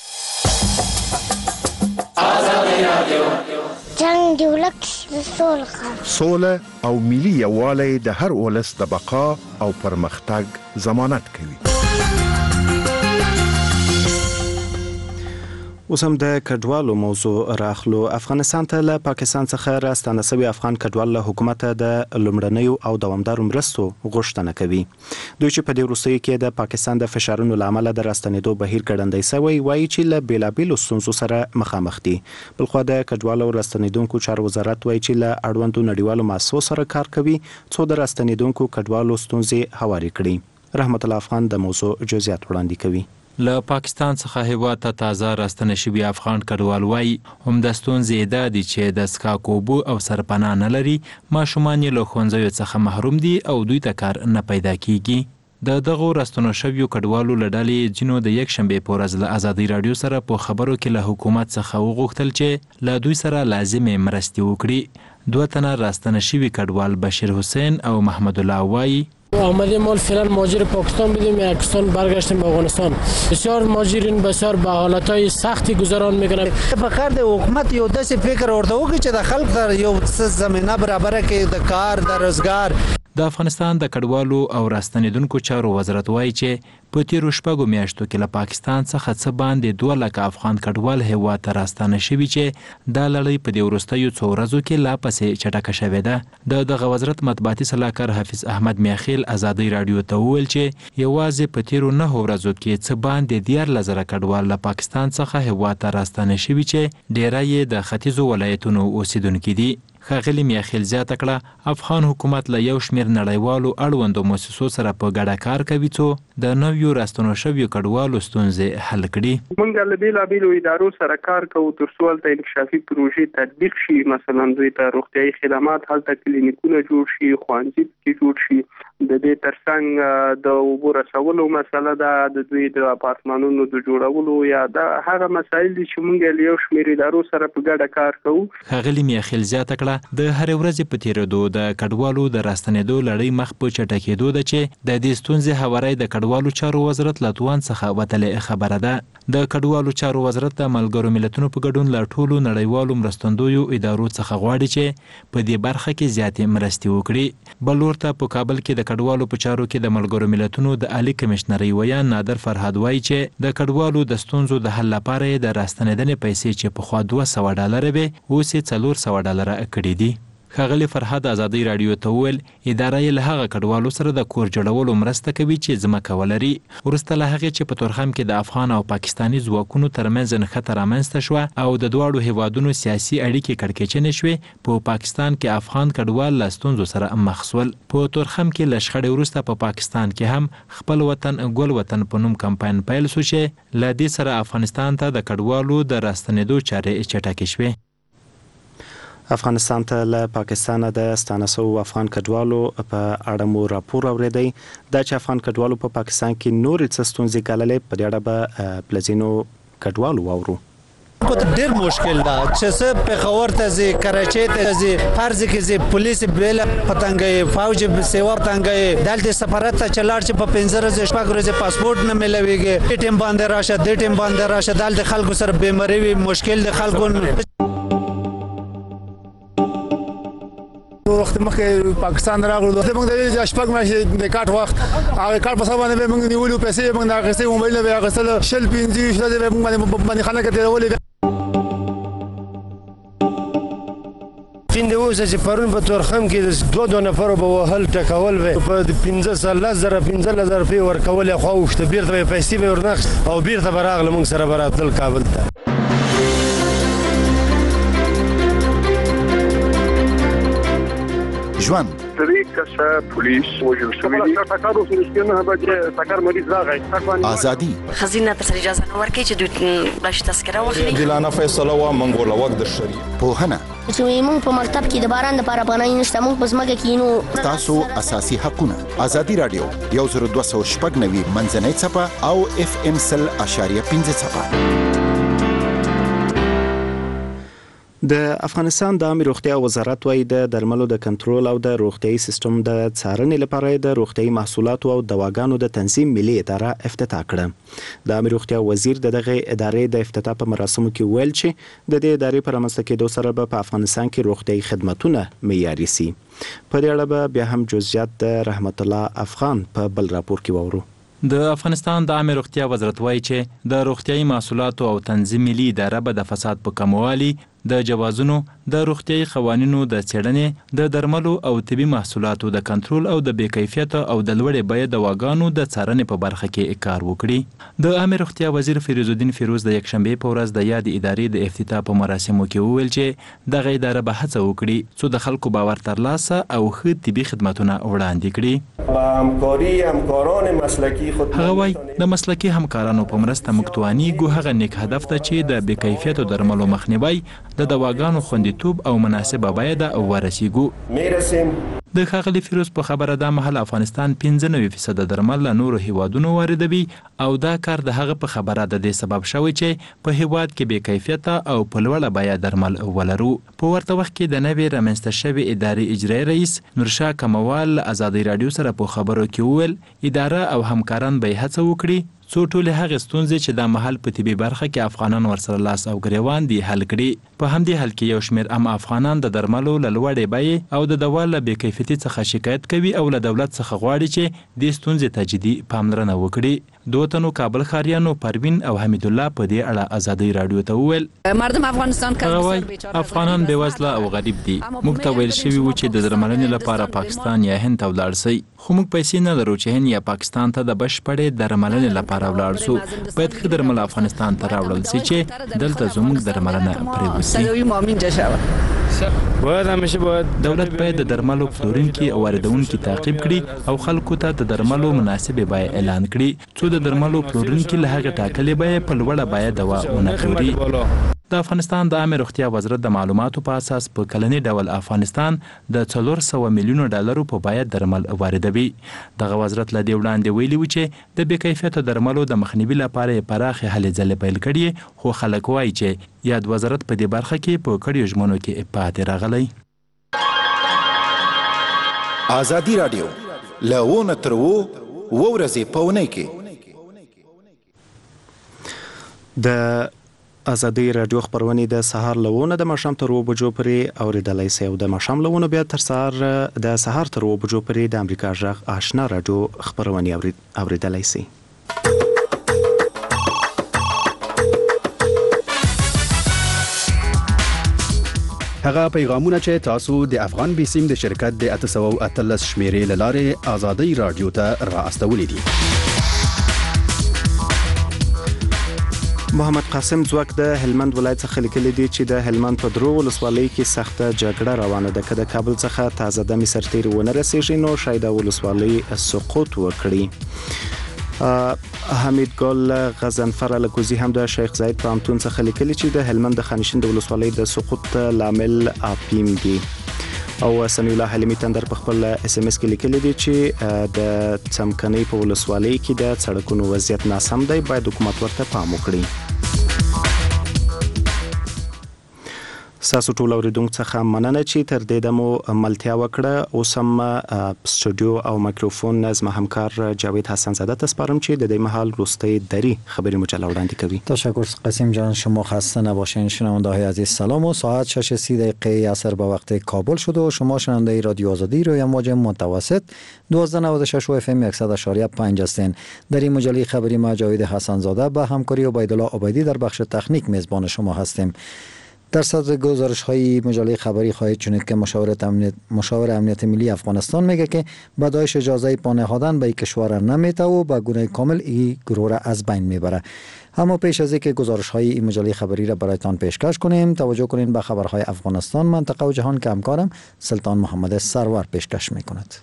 جنگ دی ولک د سولې سوله او ملي یووالی د هر ولس د بقا او پرمختګ ضمانت کوي. اوس هم د کډوالو موضوع راخلو. افغانستان ته له پاکستان څخه راستانه شوي افغان کډوال له حکومت د لومړنیو او دوامدارو مرستو غوښتنه کوي. دوی چې په دې وروستیو کې د پاکستان د فشارونو له امله د راستنېدو بهیر ګړندی شوی، وایي چې له بېلابېلو ستونزو سره مخامخ دي. بلخوا د کډوالو راستنېدونکو چارو وزارت وایي چې له اړوندو نړیوالو مؤسسو سره کار کوي څو د راستنېدونکو کډوالو ستونزې هوارې کړي. رحمت الله افغان د موضوع جزئیات وړاندې کوي. له پاکستان څخه هیواد ته تازه راستنه شوي افغان کډوال وایي همدا ستونزې دا دي چې د څښاک اوبو او سرپناه نه لري، ماشومان یې له ښوونځیو څخه محروم دي او دوی ته کار نه پیدا کیږي. د دغو راستنو شویو کډوالو له ډلې ځینو د یکشنبې په ورځ له ازادي راډیو سره په خبرو کې له حکومت څخه وغوښتل چې له دوی سره لازمې مرستې وکړي. دوه تنه راستنه شوي کډوال بشیر حسین او محمد الله وایي آمدیم مال فعلا مهاجر پاکستان بودیم، پاکستان برگشتیم به افغانستان. بسیار مهاجرین بسیار به حالتهای سختی گذران میکنن. فقط د حکومت یو داسې فکر ورته وکړي چې د خلک در یو زمینه برابره کړي د کار د روزګار. د افغانستان د کډوالو او راستنېدونکو چارو وزارت وایي چې په تیرو شپږو میاشتو کې له پاکستان څخه څه باندې دوه لکه افغان کډوال هیواد ته راستانه شوي چې دا لړۍ په دې وروستیو څو ورځو کې لا پسې چټکه شوې ده. د دغه وزارت مطبوعاتي سلاکار حافظ احمد میاخیل ازادي راډیو ته وویل چې یوازې په تیرو نهو ورځو کې څه باندې دیارلس زره کډوال له پاکستان څخه هیواد ته راستانه شوي چې ډیری یې د ختیځو ولایتونو اوسیدونکي دي. ښاغلي میاخیل زیاته کړه افغان حکومت له یو شمېر نړیوالو اړوندو مؤسسو سره په ګډه کار کوي څو د نویو راستنو شویو کډوالو ستونزې حل کړي. موږ له بېلابېلو ادارو سره کار کوو تر څو هلته انکشافي پروژې تطبیق شي. مثلا دوی ته روغتیایي خدمات هلته کلینیکونه جوړ شي، ښوونځي پکې جوړ شي. د دې ترڅنګ د اوبو رسولو مسله ده، د دوی د اپارتمانونو د جوړولو یا د هغه مسایل دي چې موږ له یو شمېر ادارو سره په ګډه کار کوو. ښاغلي میاخیل زیاته کړه د هرې ورځې په تیرېدو د کډوالو د راستنېدو لړۍ مخ په چټکېدو ده چې د دې ستونزې هواری د کډوالو چارو وزارت له توان څخه وتلې خبره ده. د کډوالو چارو وزارت د ملګرو ملتونو په ګډون له ټولو نړیوالو مرستندویو ادارو څخه غواړي چې په دې برخه کې زیاتې مرستې وکړي. بل ورته په کابل کې د کډوالو په چارو کې د ملګرو ملتونو د عالی کمشنرۍ ویان نادر فرهاد وایي چې د کډوالو د ستونزو د حل لپاره د راستنېدنې پیسې چې پخوا دوه سوه ډالره وې اوس یې څلور سوه ډالره کړي دي. ښاغلي فرهاد ازادي رادیو ته وویل اداره یې له هغه کډوالو سره د کور جوړولو مرسته کوي چې ځمکه ولري. وروسته له هغې چې په تورخم کې د افغان او پاکستاني ځواکونو ترمنځ نښته رامنځته شوه او د دواړو هیوادونو سیاسي اړیکې کړکېچنې شوې، په پاکستان کې افغان کډوال له ستونزو سره مخ شول. په تورخم کې له شخړې وروسته په پاکستان کې هم خپل وطن ګل وطن په نوم کمپاین پیل شو چې له دې سره افغانستان ته د کډوالو د راستنېدو چارې چټکې شوې. افغانستان ته له پاکستانه د ستانه شوو افغان کډوالو په اړه مو راپور اورېدی. دا چې افغان کډوالو په پاکستان کې نورې څه ستونزې ګاللې، په دې اړه به په ځینو کډوالو واورو. ډیر مشکل ده چې څه پېښور ته ځي، کراچۍ ته ځي، هر ځای کې ځي، پولیس بیل پتنګي، فوج سیوا پتنګي، دلته سفارت ته چلاړ چې په پنځه ورځې شپږ ورځې پاسپورت نه ملويږي، دې ټیم باندې راشه دې ټیم باندې راشه، دلته خلکو سره بیماری وي، مشکل د خلکو. وخت مخکې پاکستان راغلو موږ د شپږ میاشتې د کارت وخت هغه کارت په سبا نه موږ نیولو پیسې موږ نه غسې موبایل نه غسل شل پنځه شل د موږ باندې خلک ته ولې چین د اوسه چې پرون په تورخم کې دوه دوه نفرو به وهل ټکول وي په پنځه سل زره پنځه زره روپۍ ورکول خو وخت بیرته پیسې به ورنخ او بیرته براغله موږ سره براتل کابل ته. ژوند سری کسه پولیس وجل شوی دی تاکارو سرسکینه به تاکار مریض راغی ازادي خزینه تر اجازه نه ورکړي چې دوی بلش تذکره واخلي. دلانه فیصله وا منګول وخت د شری پوهنه چې موږ په مکتب کې د باران لپاره پناه نشته، موږ په ځمکه کې نو تاسو اساسي حقونه. ازادي رادیو یو زر دوه سوه شپږ نوي منځنۍ څپه او اف ام سل اشاریه پنځه څپه. د افغانستان د عامه روغتیا وزارت وايي د درملو د کنټرول او د روغتیايي سیستم د څارنې لپاره د روغتیايي محصولاتو او دواګانو د تنظیم ملي اداره افتتاح کړه. د عامه روغتیا وزیر د دغه ادارې د افتتاح په مراسمو کې ویل چې د دې ادارې پر رامنځته کېدو سره به په افغانستان کې روغتیايي خدماتونه معیاري سي. په دې اړه به بیا هم جزئیات د رحمت الله افغان په بل راپور کې واورو. د افغانستان د عامه روغتیا وزارت وايي چې د روغتیايي محصولاتو او تنظیم ملي اداره به د فساد په کموالي، د جوازونو، د روغتیايي قوانینو د څېړنې، د درملو او طبي محصولاتو د کنټرول او د بې کیفیته او د لوړې بیې دواګانو د څارنې په برخه کې کار وکړي. د عامه روغتیا وزیر فیروز الدین فیروز د یکشنبې په ورځ د یاد ادارې د افتتاح په مراسمو کې وویل چې دغه اداره به هڅه وکړي څو د خلکو باور ترلاسه او ښه طبي خدماتونه وړاندې کړي. همکاري همکاران مسلکي خود هغه وايي د مسلکي همکارانو په مرسته موږ توانیږو هغه نیک هدف ته چې د بې کیفیته درملو مخنیوی، د دواګانو خوندیتوب او مناسبه بیه ده او ورسیږو. د ښاغلي فیروز په خبره دا مهال افغانستان پنځه نوي فیصد درمل له نورو هیوادونو واردوي او دا کار د هغه په خبره د دې سبب شوی چې په هیواد کې بې کیفیته او په لوړه بیه درمل ولرو. په ورته وخت کې د نوې رامنځته شوې ادارې اجرایي رئیس نورشاه کموال ازادي رادیو سره په خبرو کې وویل اداره او همکاران به هڅه وکړي څو ټولې هغې ستونزې چې دا مهال په طبي برخه کې افغانان ورسره لاس او ګریوان دي حل کړي. په همدې حال کې یو شمېر عام افغانان د درملو له لوړې بیې او د دوا له بې کیفیتي څخه شکایت کوي او له دولت څخه غواړي چې دې ستونزې ته جدي پاملرنه وکړي. دوه تنو کابل ښاریانو پروین او حمید الله په دې اړه ازادي رادیو ته وویل مردم افغانستان افغانان بېوزله او غریب دي. موږ ته ویل شوي و چې د درملنې لپاره پاکستان یا هند ته ولاړ شئ، خو موږ پیسې نه لرو چې هند یا پاکستان ته د بشپړې درملنې لپاره ولاړ شو. باید ښه درمل افغانستان ته راوړل شي چې دلته زموږ درملنه پرې وسي. دولت باید د درملو پلورونکي او واردونکي تعقیب کړي او خلکو ته د درملو مناسبې بیې اعلان کړي څو د درملو پلورونکي له هغې ټاکلې بیې په لوړه بیه دوا ونه پلوري. د افغانستان د عامه روغتیا وزارت د معلوماتو په اساس په کلني ډول افغانستان د څلور سوه میلیونو ډالرو په بیه درمل واردوي. دغه وزارت له دې وړاندې ویلي و چې د بې کیفیته درملو د مخنیوي لپاره یې پراخې هلې ځلې پیل کړي، خو خلک وایي چې یاد وزارت په دې برخه کې په کړیو ژمنو کې پاتې راغلی. ازادي رادیو له ونه تر اوو اوه ورځې په اونۍ کې د ازادي رادیو خبرونه د سهار لونه د ماښام تر اوه بجو پورې اوریدلای شئ او د ماښام لونه بیا تر سهار د سهار تر اوه بجو پورې د امریکا غږ آشنا رادیو خبرونه اوریدلای شئ. هغه پیغامونه چې تاسو د افغان بیسیم د شرکت د اته سوه او اتلس شمیرې له لارې آزادۍ رادیو ته را استولې دي. محمد قاسم ځواک د هلمند ولایت څخه لیکلي دي چې د هلمند په درو ولسوالۍ کې سخته جګړه روانه ده. که د کابل څخه تازه دمې سرتیري ونه رسیږي نو شاید د ولسوالۍ سقوط وکړي. حمید ګل غزنفر الکوزی هم د شیخ زاید پامتون څخه لیکلي چې د هلمند د خانشین د ولسوالۍ د سقوط لامل اپیم دي. او سمیع الله حلیمی تندر په خپل اس ام اس کې لیکلي دي چې د څمکنۍ په ولسوالۍ کې د سړکونو وضعیت ناسم دی، باید حکومت ورته پام وکړي. ساسو ټول اوریدونکو څخه مننه چې تر دې دمو ملتیا وکړه. اوس هم استودیو او میکروفون زما همکار جاوید حسن زاده ته سپارم چې د دې مهال روستۍ دری خبری مجله وړاندې کوي. تشکر قاسم جان، شما خسته نباشین. شنونده‌های عزیز سلام و ساعت شش و سی دقیقه عصر به وقت کابل شده و شما شنونده رادیو آزادی روی موج متوسط دوازده نود و شش و اف ام صد و شش و پنج هستین. در این مجله خبری ما جاوید حسن زاده با همکاری عبیدالله عبیدی در بخش تکنیک میزبان شما هستیم. در صدر گزارش های مجله خبری خواهید شنید که مشاور امنیت مشاور امنیت ملی افغانستان میگه که به داعش اجازه پا نهادن به این کشور نمیده و به گونه کامل این گروه را از بین میبره. اما پیش از اینکه گزارش های این مجله خبری را برایتان پیشکش کنیم، توجه کنین به خبرهای افغانستان، منطقه و جهان که همکارم سلطان محمد سرور پیشکش میکند.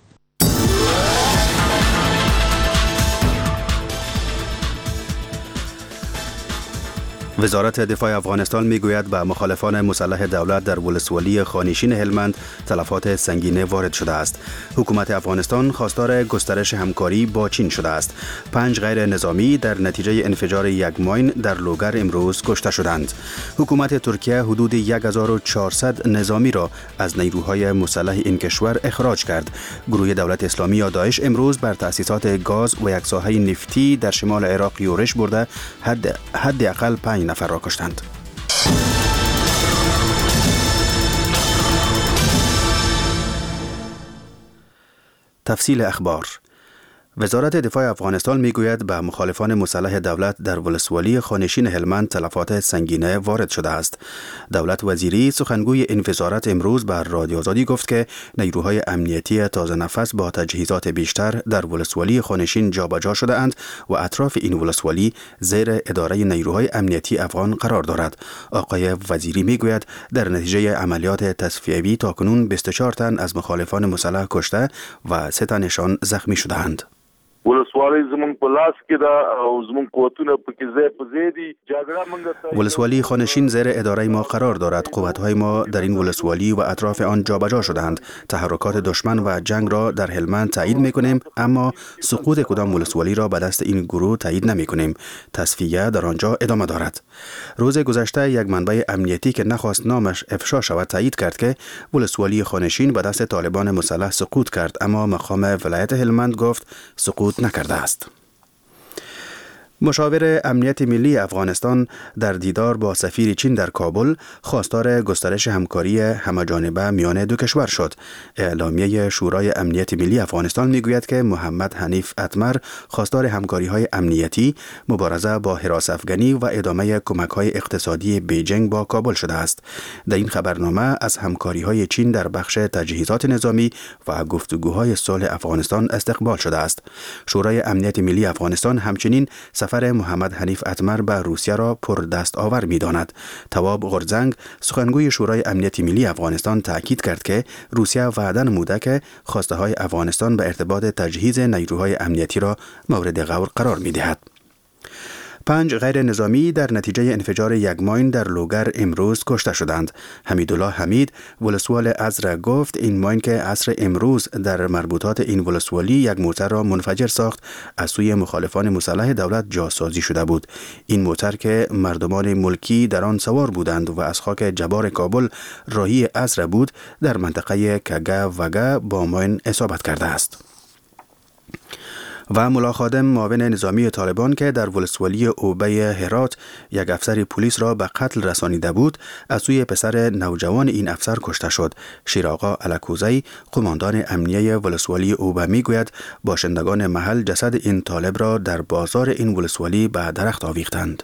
وزارت دفاع افغانستان میگوید به مخالفان مسلح دولت در ولسوالی خانشین هلمند تلفات سنگینه وارد شده است. حکومت افغانستان خواستار گسترش همکاری با چین شده است. پنج غیر نظامی در نتیجه انفجار یک ماین در لوگر امروز کشته شدند. حکومت ترکیه حدود هزار و چهارصد نظامی را از نیروهای مسلح این کشور اخراج کرد. گروه دولت اسلامی یا داعش امروز بر تأسیسات گاز و یک ساحه نفتی در شمال عراق یورش برده حد حداقل پنج نفر را کشتند. تفصیل اخبار. وزارت دفاع افغانستان میگوید به مخالفان مسلح دولت در ولسوالی خانشین هلمند تلفات سنگینه وارد شده است. دولت وزیری سخنگوی این وزارت امروز بر رادیو آزادی گفت که نیروهای امنیتی تازه نفس با تجهیزات بیشتر در ولسوالی خانشین جابجا شده اند و اطراف این ولسوالی زیر اداره نیروهای امنیتی افغان قرار دارد. آقای وزیری میگوید در نتیجه عملیات تصفیه‌ای تاکنون بیست و چهار تن از مخالفان مسلح کشته و سه تنشان زخمی شده‌اند. ولسوالی زمون په لاس کې دا او زمون قوتونه پکې ځای په ځای دي. جګړه موږ ولسوالی خانشین زیر اداره ما قرار دارد. قوت‌های ما در این ولسوالی و اطراف آن جابجا شدند. تحرکات دشمن و جنگ را در هلمند تایید می‌کنیم، اما سقوط کدام ولسوالی را به دست این گروه تایید نمی‌کنیم. تصفیه در آنجا ادامه دارد. روز گذشته یک منبع امنیتی که نخواست نامش افشا شود تایید کرد که ولسوالی خانشین به دست طالبان مسلح سقوط کرد، اما مقام ولایت هلمند گفت سقوط نکرده است. مشاور امنیت ملی افغانستان در دیدار با سفیر چین در کابل خواستار گسترش همکاری همه‌جانبه میان دو کشور شد. اعلامیه شورای امنیت ملی افغانستان میگوید که محمد حنیف اتمر خواستار همکاری‌های امنیتی، مبارزه با هراس افغانی و ادامه کمک‌های اقتصادی بیجینگ با کابل شده است. در این خبرنامه از همکاری‌های چین در بخش تجهیزات نظامی و گفتگوهای صلح افغانستان استقبال شده است. شورای امنیت ملی افغانستان همچنین سفر محمد حنیف اتمر به روسیه را پر دست آور می داند. تواب غرزنگ سخنگوی شورای امنیت ملی افغانستان تاکید کرد که روسیه وعده نموده که خواسته های افغانستان به ارتباط تجهیز نیروهای امنیتی را مورد غور قرار می دهد. پنج غیر نظامی در نتیجه انفجار یک ماین در لوگر امروز کشته شدند. حمیدالله حمید ولسوال ازرق گفت این ماین که عصر امروز در مربوطات این ولسوالی یک موتر را منفجر ساخت از سوی مخالفان مسلح دولت جاسازی شده بود. این موتر که مردمان ملکی در آن سوار بودند و از خاک جبار کابل راهی ازرق بود در منطقه کگه وگه با ماین اصابت کرده است. و ملا خادم معاون نظامی طالبان که در ولسوالی اوبه هرات یک افسر پلیس را به قتل رسانیده بود از سوی پسر نوجوان این افسر کشته شد. شیراقا الکوزی قماندان امنیه ولسوالی اوبه میگوید باشندگان محل جسد این طالب را در بازار این ولسوالی به درخت آویختند.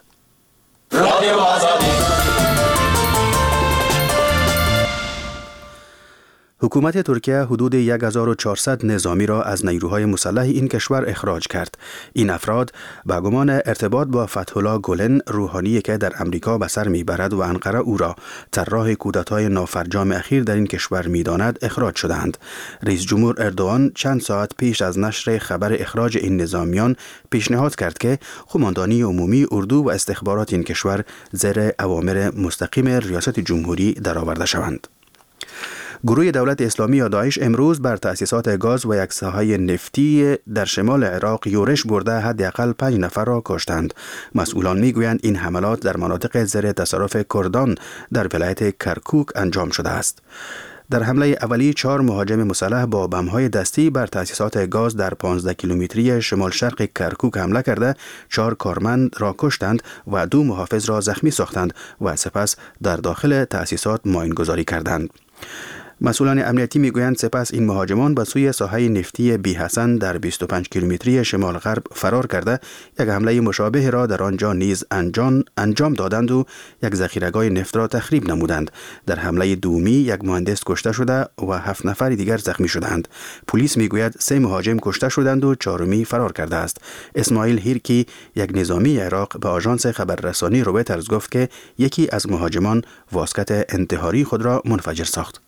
حکومت ترکیه حدود هزار و چهارصد نظامی را از نیروهای مسلح این کشور اخراج کرد. این افراد با گمان ارتباط با فتح الله گولن، روحانی که در امریکا به سر میبرد و انقره او را طراح کودتای نافرجام اخیر در این کشور میداند، اخراج شدند. رئیس جمهور اردوغان چند ساعت پیش از نشر خبر اخراج این نظامیان پیشنهاد کرد که قماندانی عمومی اردو و استخبارات این کشور زیر اوامر مستقیم ریاست جمهوری درآورده شوند. گروه دولت اسلامی یا داعش امروز بر تأسیسات گاز و یک ساحه نفتی در شمال عراق یورش برده حداقل پنج نفر را کشتند. مسئولان میگویند این حملات در مناطق زیر تصرف کردان در ولایت کرکوک انجام شده است. در حمله اولی چهار مهاجم مسلح با بم‌های دستی بر تأسیسات گاز در پانزده کیلومتری شمال شرق کرکوک حمله کرده چهار کارمند را کشتند و دو محافظ را زخمی ساختند و سپس در داخل تأسیسات ماین‌گذاری کردند. مسئولان امنیتی میگویند سپس این مهاجمان به سوی ساحه نفتی بی حسن در بیست و پنج کیلومتری شمال غرب فرار کرده یک حمله مشابه را در آنجا نیز انجام انجام دادند و یک ذخیره‌گاه نفت را تخریب نمودند. در حمله دومی یک مهندس کشته شده و هفت نفر دیگر زخمی شدند. پلیس میگوید سه مهاجم کشته شدند و چهارمی فرار کرده است. اسماعیل هیرکی، یک نظامی عراق، به آژانس خبررسانی رویترز گفت که یکی از مهاجمان واسکت انتحاری خود را منفجر ساخت.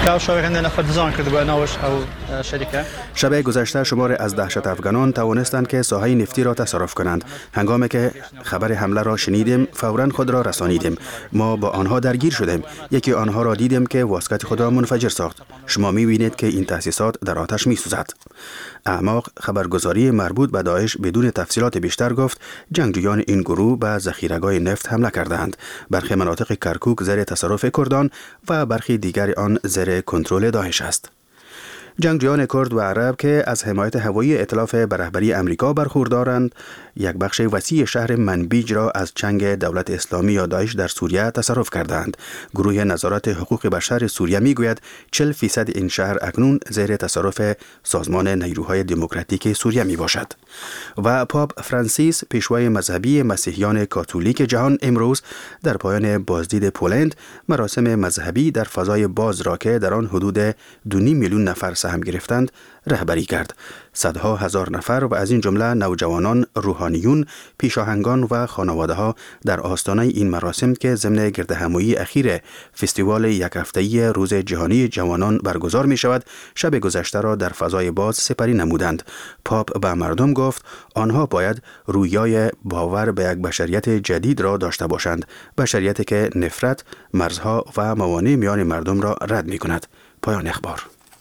شب گذشته شمار از دهشت افغانان توانستند که ساحه نفتی را تصرف کنند. هنگامی که خبر حمله را شنیدیم فوراً خود را رسانیدیم. ما با آنها درگیر شدیم. یکی آنها را دیدیم که واسکت خود را منفجر ساخت. شما می‌بینید که این تأسیسات در آتش می‌سوزد. اعماق خبرگزاری مربوط به داعش بدون تفصیلات بیشتر گفت جنگجویان این گروه به ذخیره‌گاه نفت حمله کردند. برخی مناطق کرکوک زیر تصرف کردان و برخی دیگر آن زیر کنترل داعش است. جنگجویان کرد و عرب که از حمایت هوایی ائتلاف به رهبری امریکا برخوردارند، یک بخش وسیع شهر منبیج را از چنگ دولت اسلامی یا داعش در سوریه تصرف کردند. گروه نظارت حقوق بشر سوریه میگوید چهل فیصد این شهر اکنون زیر تصرف سازمان نیروهای دموکراتیک سوریه می باشد. و پاپ فرانسیس، پیشوای مذهبی مسیحیان کاتولیک جهان، امروز در پایان بازدید پولند مراسم مذهبی در فضای باز را که در آن حدود دو میلیون نفر سهم گرفتند رهبری کرد. صدها هزار نفر و از این جمله نوجوانان، روحانیون، پیشاهنگان و خانواده ها در آستانه این مراسم که ضمن گردهمایی اخیر فستیوال یک هفته‌ای روز جهانی جوانان برگزار می شود، شب گذشته را در فضای باز سپری نمودند. پاپ به مردم گفت آنها باید رویای باور به یک بشریت جدید را داشته باشند، بشریتی که نفرت، مرزها و موانع میان مردم را رد می کند. پایان اخبار.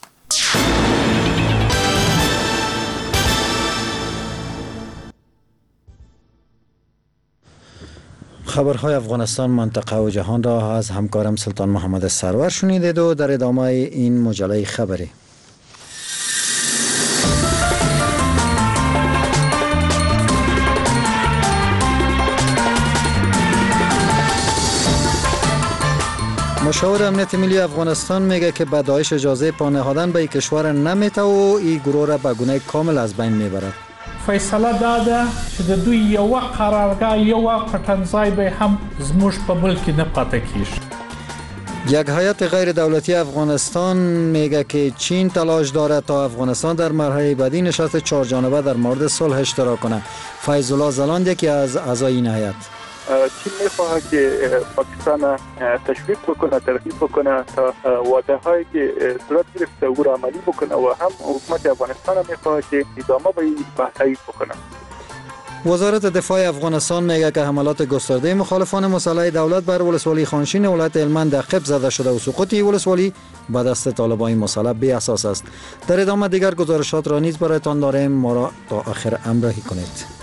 خبرهای افغانستان، منطقه و جهان را از همکارم سلطان محمد سرور شنیدید و در ادامه این مجله خبری. مشاور امنیت ملی افغانستان میگه که به داعش اجازه پا نهادن به این کشور نمیته و این گروه را به گونه کامل از بین میبرد. فیصله داده چې د دوی یو قرارگاه یو پټنځای به هم زموږ په ملک نه پاتې کیږي. یک هیئت غیر دولتی افغانستان میگه که چین تلاش دارد تا افغانستان در مرحله بعدی نشست چهار جانبه در مورد صلح اشتراک کنه. فیض الله زلاند یکی از اعضای این هیئت. چین میخواهد که پاکستان تشویق بکنه، ترغیب بکنه تا وعده هایی که صورت گرفته او را عملی بکنه و هم حکومت افغانستان میخواهد که ادامه به این بحث بکنه. وزارت دفاع افغانستان میگه که حملات گسترده مخالفان مسلح دولت بر ولسوالی خانشین ولایت هلمند عقب زده شده و سقوط ولسوالی به دست طالبان مسلح بی اساس است. در ادامه دیگر گزارشات را نیز برایتان داریم، ما را تا آخر همراهی کنید.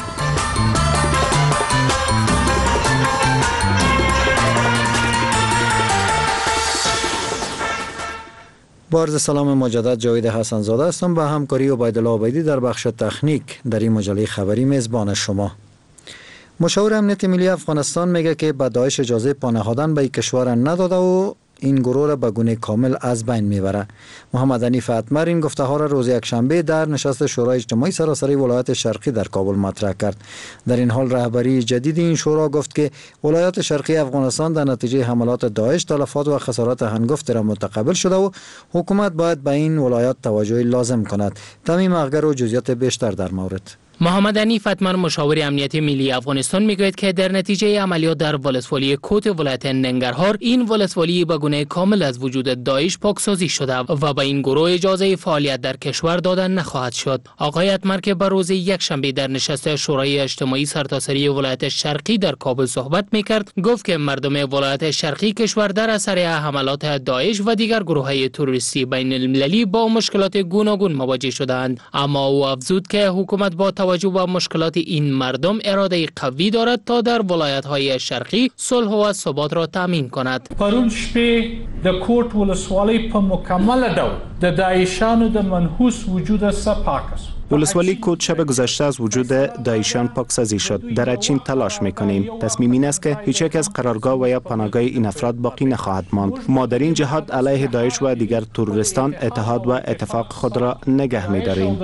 با عرض سلام مجدد، جاوید حسن زاده هستم. به همکاری عبیدالله عبیدی در بخش تکنیک در این مجله خبری میزبان شما. مشاور امنیت ملی افغانستان میگه که به داعش اجازه پا نهادن به این کشور نداده و این گروه را به گونه کامل از بین میبره. محمد حنیف اتمر این گفته ها را روز یکشنبه در نشست شورای اجتماعی سراسری ولایت شرقی در کابل مطرح کرد. در این حال رهبری جدید این شورا گفت که ولایت شرقی افغانستان در نتیجه حملات داعش تلفات و خسارات هنگفت را متقبل شده و حکومت باید به این ولایت توجه لازم کند. تمیم اخگر و جزئیات بیشتر در مورد. محمد حنیف اتمر مشاور امنیتی ملی افغانستان میگوید که در نتیجه عملیات در ولسوالی کوت ولایت ننگرهار این ولسوالی به گونه کامل از وجود داعش پاکسازی شده و به این گروه اجازه فعالیت در کشور داده نخواهد شد. آقای اتمر که بر روز یکشنبه در نشست شورای اجتماعی سرتاسری ولایت شرقی در کابل صحبت میکرد گفت که مردم ولایت شرقی کشور در اثر حملات داعش و دیگر گروه‌های تروریستی بین المللی با مشکلات گوناگون مواجه شدند، اما او افزود که حکومت با توجه به مشکلات این مردم اراده قوی دارد تا در ولایت‌های شرقی صلح و ثبات را تامین کند. پرون شپې د کوټ ولسوالۍ په مکمل ډول د داعشانو د منحوس وجود څخه پاک است. ولسوالی کوت شب گذشته از وجود داعشان پاکسازی شد. در اچین تلاش میکنیم. تصمیم این است که هیچ یک از قرارگاه و یا پناهگاه این افراد باقی نخواهد ماند. ما در این جهاد علیه داعش و دیگر تروریستان اتحاد و اتفاق خود را نگه می‌داریم.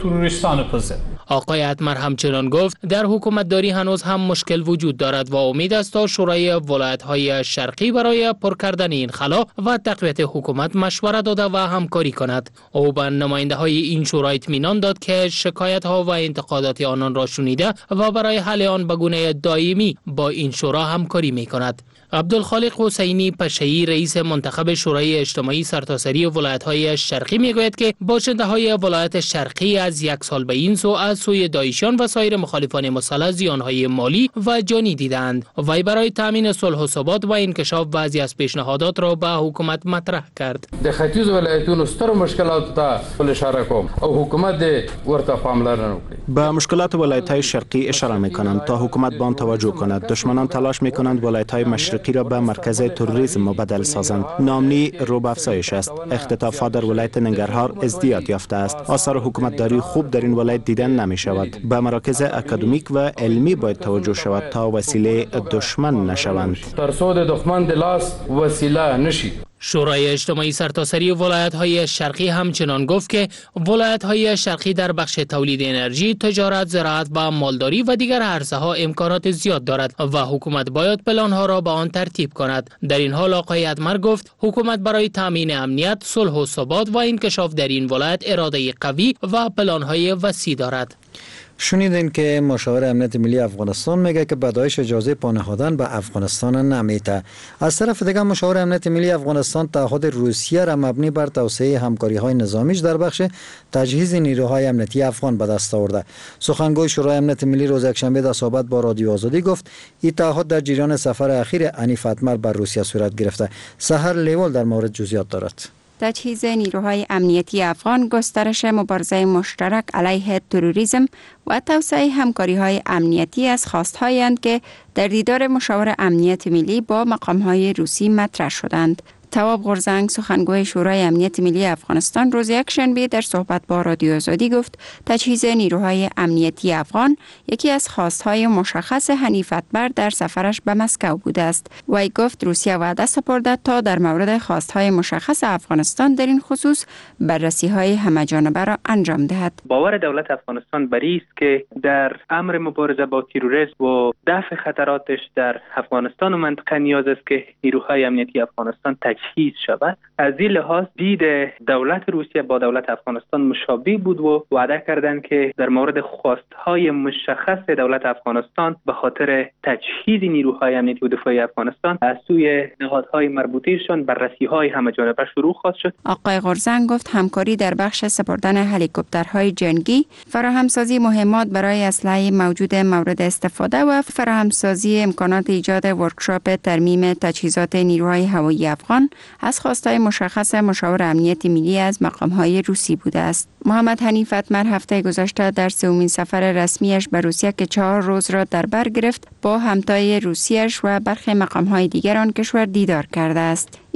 آقای اتمر همچنان گفت در حکومت داری هنوز هم مشکل وجود دارد و امید است تا شورای ولایت‌های شرقی برای پر کردن این خلا و تقویت حکومت مشوره داده و همکاری کند. او به نماینده‌های این شورای اطمینان داد که شکایت‌ها و انتقادات آنان را شنیده و برای حل آن به گونه دائمی با این شورا همکاری می‌کند. عبدالخالق حسینی پشه‌ای رئیس منتخب شورای اجتماعی سرتاسری ولایت‌های شرقی میگوید که باشنده‌های ولایت شرقی از یک سال به این سو از سوی داعشیان و سایر مخالفان مسلح زیان‌های مالی و جانی دیدند. وی برای تامین صلح و ثبات و انکشاف بعضی از پیشنهادات را به حکومت مطرح کرد. د ختیځ ولایتونو ستر مشکلات ته اشاره کوم او حکومت ورته پاملرنه وکړي. به مشکلات ولایت‌های شرقی اشاره می‌کنند تا حکومت به آن توجه کند. دشمنان تلاش می‌کنند ولایت‌های مشرقی را به مرکز تروریسم مبدل سازند. نامنی رو به افزایش است. اختطافات در ولایت ننگرهار ازدیاد یافته است. آثار حکومتداری خوب در این ولایت دیدن نمی‌شود. به مراکز اکادمیک و علمی باید توجه شود تا وسیله دشمن نشوند. ترسو د دښمن د لاس وسیله نشي. شورای اجتماعی سرتاسری ولایت‌های شرقی همچنان گفت که ولایت‌های شرقی در بخش تولید انرژی، تجارت، زراعت و مالداری و دیگر عرصه‌ها امکانات زیاد دارد و حکومت باید پلان‌ها را به آن ترتیب کند. در این حال آقای اتمر گفت حکومت برای تامین امنیت، صلح و ثبات و انکشاف در این ولایت اراده قوی و پلان‌های وسیع دارد. شنیدین که مشاور امنیت ملی افغانستان میگه که به داعش اجازه پا نهادن به افغانستان نمیده. از طرف دیگر مشاور امنیت ملی افغانستان تعهد روسیه را مبنی بر توسعه همکاری‌های نظامیش در بخش تجهیز نیروهای امنیتی افغان به دست آورده. سخنگوی شورای امنیت ملی روز یکشنبه در صحبت با رادیو آزادی گفت این تعهد در جریان سفر اخیر حنیف اتمر بر روسیه صورت گرفته. سحر لیوال در مورد جزئیات دارد. تجهیز نیروهای امنیتی افغان، گسترش مبارزه مشترک علیه تروریسم و توسعه همکاری‌های امنیتی از خواست‌هایند که در دیدار مشاور امنیت ملی با مقام‌های روسی مطرح شدند. تواب غرزنگ سخنگوی شورای امنیت ملی افغانستان روز یکشنبه در صحبت با رادیو آزادی گفت تجهیز نیروهای امنیتی افغان یکی از خواستهای مشخص حنیف اتمر در سفرش به مسکو بوده است. وی گفت روسیه وعده سپرده تا در مورد خواستهای مشخص افغانستان در این خصوص بررسی‌های همه‌جانبه را انجام دهد. باور دولت افغانستان بر این است که در امر مبارزه با تروریسم و دفع خطراتش در افغانستان و منطقه نیاز است که نیروهای امنیتی افغانستان تجهیز شود. از این لحاظ دید دولت روسیه با دولت افغانستان مشابه بود و وعده کردند که در مورد خواستهای مشخص دولت افغانستان به خاطر تجهیز نیروهای امنیتی و دفاعی افغانستان از سوی نهادهای مربوطهشان بررسی‌های همه‌جانبه شروع خواهد شد. آقای غرزنگ گفت همکاری در بخش سپردن هلیکوپترهای جنگی، فراهمسازی مهمات برای اسلحه موجود مورد استفاده و فراهمسازی امکانات ایجاد ورکشاپ ترمیم تجهیزات نیروهای هوایی افغان از خواستهای مشخص مشاور امنیت ملی از مقام‌های روسی بوده است. محمد حنیف اتمر هفته گذشته در سومین سفر رسمیش به روسیه که چهار روز را در بر گرفت با همتای روسیش و برخی مقام‌های دیگر آن کشور دیدار کرده است.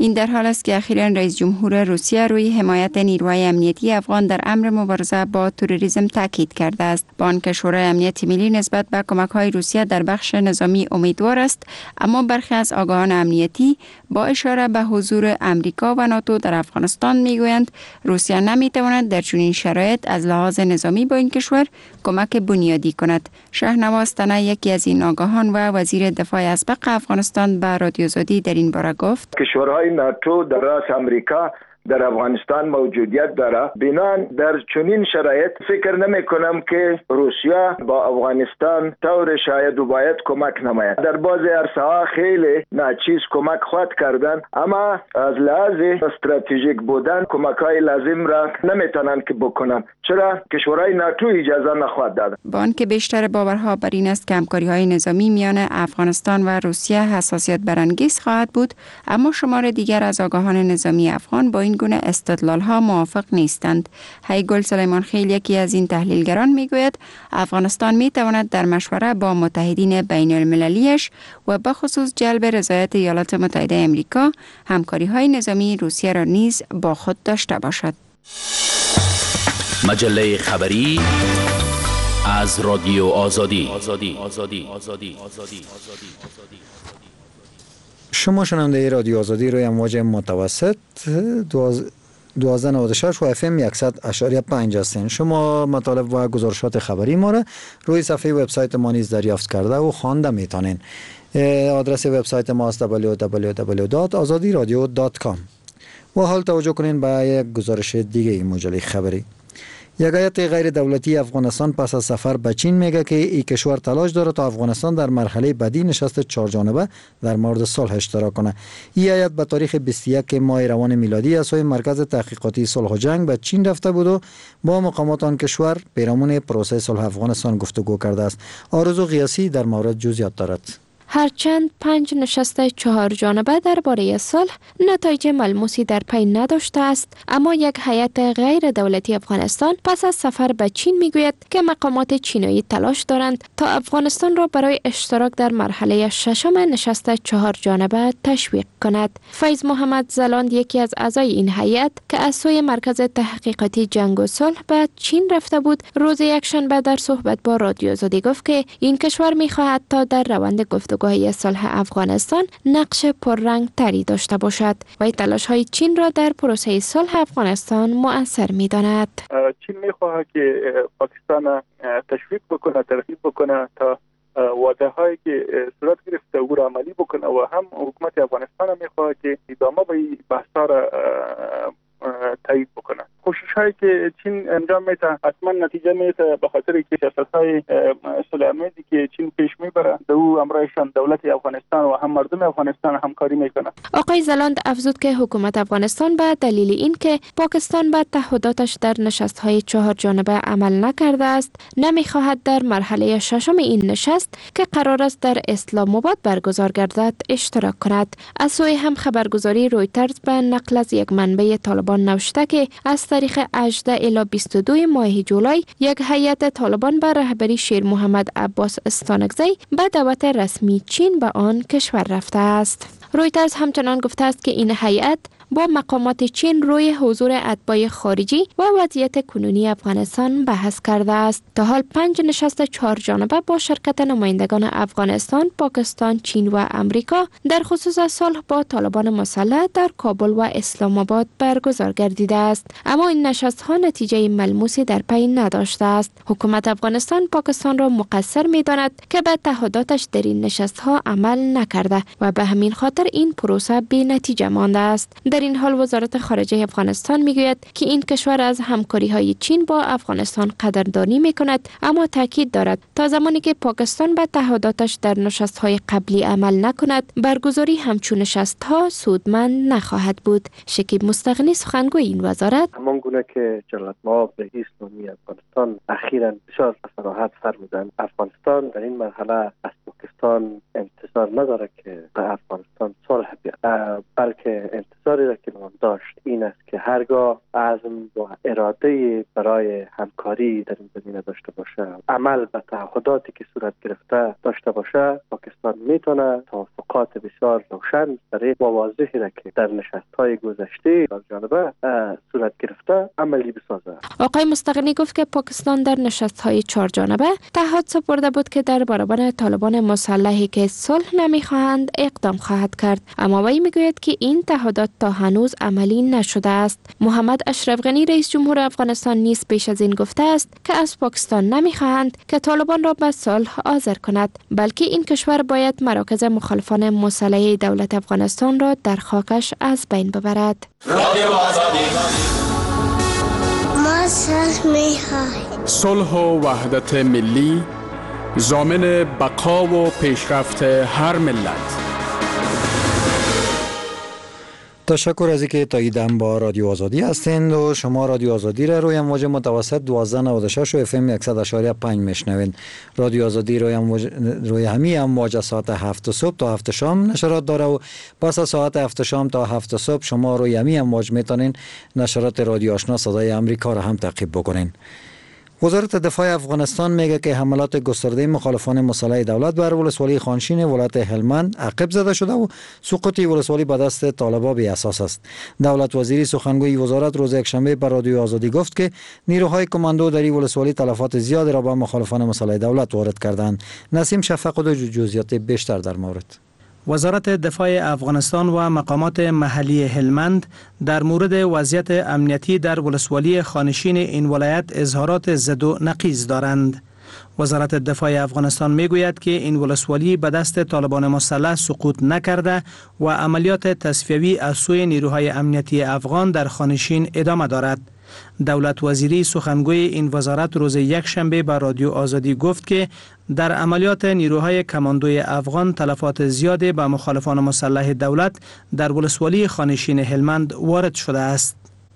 این در حال است که اخیراً رئیس جمهور روسیه روی حمایت نیروهای امنیتی افغان در امر مبارزه با تروریسم تاکید کرده است. بانک شورای امنیت ملی نسبت به کمک‌های روسیه در بخش نظامی امیدوار است، اما برخی از آگاهان امنیتی با اشاره به حضور امریکا و ناتو در افغانستان میگویند روسیه نمیتواند در چنین شرایط از لحاظ نظامی با این کشور کمک بنیادی کند. شهنواز تنه یکی از این آگاهان و وزیر دفاع اسبق افغانستان به رادیو آزادی در این باره گفت: کشورهای ناتو در راس امریکا در افغانستان موجودیت داره. بنان در چنین شرایط فکر نمی کنم که روسیه با افغانستان طور شاید و باید کمک نماید. در بعضی عرصه ها خیلی ناچیز کمک خواهد کردن، اما از لحاظ استراتژیک بودن کمک های لازم را نمیتونن که بکنن، چرا کشورهای ناتو اجازه نخواهد داد. با آنکه بیشتر باورها بر این است که همکاری های نظامی میان افغانستان و روسیه حساسیت برانگیز خواهد بود، اما شمار دیگر از آگاهان نظامی افغان با این گونه استدلال ها موافق نیستند. هیگل سلیمان خیل یکی از این تحلیلگران میگوید افغانستان میتواند در مشوره با متحدین بین المللیش و به خصوص جلب رضایت ایالات متحده آمریکا همکاری های نظامی روسیه را نیز با خود داشته باشد. مجله خبری از رادیو آزادی. آزادی. آزادی. آزادی. آزادی. شما شنونده رادیو آزادی روی امواج متوسط دوازده نود و شش و اف ام صد و پنج هستین. شما مطالب و گزارشات خبری ما را روی صفحه وبسایت ما نیز دریافت کرده و خوانده میتونین. آدرس وبسایت ما است دبلیو دبلیو دبلیو دات آزادی رادیو دات کام. و حال توجه کنین به یک گزارش دیگه این مجله خبری. یک هیئت غیر دولتی افغانستان پس از سفر به چین میگه که این کشور تلاش داره تا افغانستان در مرحله بعدی نشست چهار جانبه در مورد صلح اشتراک کنه. این هیئت به تاریخ بیست و یک ماه روان میلادی از سوی مرکز تحقیقاتی صلح و جنگ به چین رفته بود و با مقامات آن کشور پیرامون پروسه صلح افغانستان گفتگو کرده است. آرزو قیاسی در مورد جزئیات دارد. هرچند پنج نشست چهار جانبه درباره صلح نتایج ملموسی در پی نداشته است، اما یک هیئت غیر دولتی افغانستان پس از سفر به چین میگوید که مقامات چینی تلاش دارند تا افغانستان را برای اشتراک در مرحله ششم نشست چهار جانبه تشویق کند. فیض محمد زلاند یکی از اعضای این هیئت که از سوی مرکز تحقیقاتی جنگ و صلح به چین رفته بود، روز یکشنبه در صحبت با رادیو آزادی گفت که این کشور میخواهد تا در روند گفتگو گفتگوهای صلح افغانستان نقش پررنگ تری داشته باشد و تلاش های چین را در پروسه صلح افغانستان مؤثر می داند. چین می خواهد که پاکستان تشویق بکنه، ترغیب بکنه تا وعده هایی که صورت گرفته او را عملی بکنه و هم حکومت افغانستان می خواهد که ادامه به بحث را تایید بکنه. کوشش هایی که چین انجام میده حتما نتیجه میده، به خاطر که سیاست های صلح امنیتی که چین پیش میبره در او امرایشان دولت افغانستان و هم مردم افغانستان همکاری میکنه. آقای زلاند افزود که حکومت افغانستان به دلیل این که پاکستان به تعهداتش در نشست های چهار جانبه عمل نکرده است، نمیخواهد در مرحله ششم این نشست که قرار است در اسلام آباد برگزار گردد اشتراک کند. از سوی هم خبرگزاری رویترز به نقل از یک منبع طالبان نوشته که از تاریخ هجدهم الی بیست و دو ماه جولای یک هیئت طالبان به رهبری شیر محمد عباس استانکزی به دعوت رسمی چین به آن کشور رفته است. رویترز همچنان گفته است که این هیئت با مقامات چین روی حضور اتباع خارجی و وضعیت کنونی افغانستان بحث کرده است. تا حال پنج نشست چهار جانبه با شرکت نمایندگان افغانستان، پاکستان، چین و امریکا در خصوص صلح با طالبان مسلح در کابل و اسلام آباد برگزار گردیده است، اما این نشست ها نتیجه ملموسی در پی نداشته است. حکومت افغانستان پاکستان را مقصر می داند که به تعهداتش در این نشست ها عمل نکرده و به همین خاطر این پروسه بی نتیجه مانده است. در این حال وزارت خارجه افغانستان میگوید که این کشور از همکاری های چین با افغانستان قدردانی میکند، اما تاکید دارد تا زمانی که پاکستان به تعهداتش در نشست های قبلی عمل نکند، برگزاری همچون نشست ها سودمند نخواهد بود. شکیب مستغنی سخنگوی این وزارت: همان گونه که جلالت مآب رئیس اسلامی افغانستان اخیراً بسیار صراحت فرمودند، افغانستان در این مرحله از پاکستان انتظار نداره که به افغانستان صلح بیاد، بلکه انتظاری را که نام داشت این است که هرگاه عزم و اراده برای همکاری در این زمینه داشته باشه، عمل به تعهداتی که صورت گرفته داشته باشه، پاکستان میتونه توافقات بسیار روشن صریح و واضحی را که در نشست‌های گذشته در جانبه صورت گرفته عملی بسازه. آقای مستغنی گفت که پاکستان در نشست‌های چهار جانبه تعهد سپرده بود که در برابر طالبان مسلحی که صلح نمی‌خواهند اقدام خواهد کرد، اما وی میگوید که این تعهدات تا هنوز عملی نشده است. محمد اشرف غنی رئیس جمهور افغانستان نیز پیش از این گفته است که از پاکستان نمی‌خواهند که طالبان را به صلح حاضر کند، بلکه این کشور باید مراکز مخالفان مسلح دولت افغانستان را در خاکش از بین ببرد. ما صلح می‌خواهیم. صلح و وحدت ملی ضامن بقا و پیشرفت هر ملت. تشکر از اینکه تاییدم با رادیو آزادی هستین و شما رادیو آزادی را روی امواج متوسط دوازده نود و شش و اف ام صد و پنج میشنوین. رادیو آزادی روی امواج روی همین امواج ساعت هفت صبح تا هفت شام نشرات داره و پس از ساعت هفت شام تا هفت صبح شما روی همین امواج میتونین نشرات رادیو آشنا صدای آمریکا را هم تعقیب بکنین. وزارت دفاع افغانستان میگه که حملات گسترده مخالفان مسلح دولت بر ولسوالی خانشین ولایت هلمند عقب زده شده و سقوط ولسوالی به دست طالبان بی اساس است. دولت وزیری سخنگوی وزارت روز یکشنبه بر رادیو آزادی گفت که نیروهای کماندو در این ولسوالی تلفات زیادی را به مخالفان مسلح دولت وارد کردند. نسیم شفق و جزئیات بیشتر در مورد. وزارت دفاع افغانستان و مقامات محلی هلمند در مورد وضعیت امنیتی در ولسوالی خانشین این ولایت اظهارات ضد و نقیض دارند. وزارت دفاع افغانستان میگوید که این ولسوالی به دست طالبان مسلح سقوط نکرده و عملیات تصفیوی از سوی نیروهای امنیتی افغان در خانشین ادامه دارد. دولت وزیری سخنگوی این وزارت روز یک شنبه به رادیو آزادی گفت که در عملیات نیروهای کماندوی افغان تلفات زیادی به مخالفان مسلح دولت در ولسوالی خانشین هلمند وارد شده است.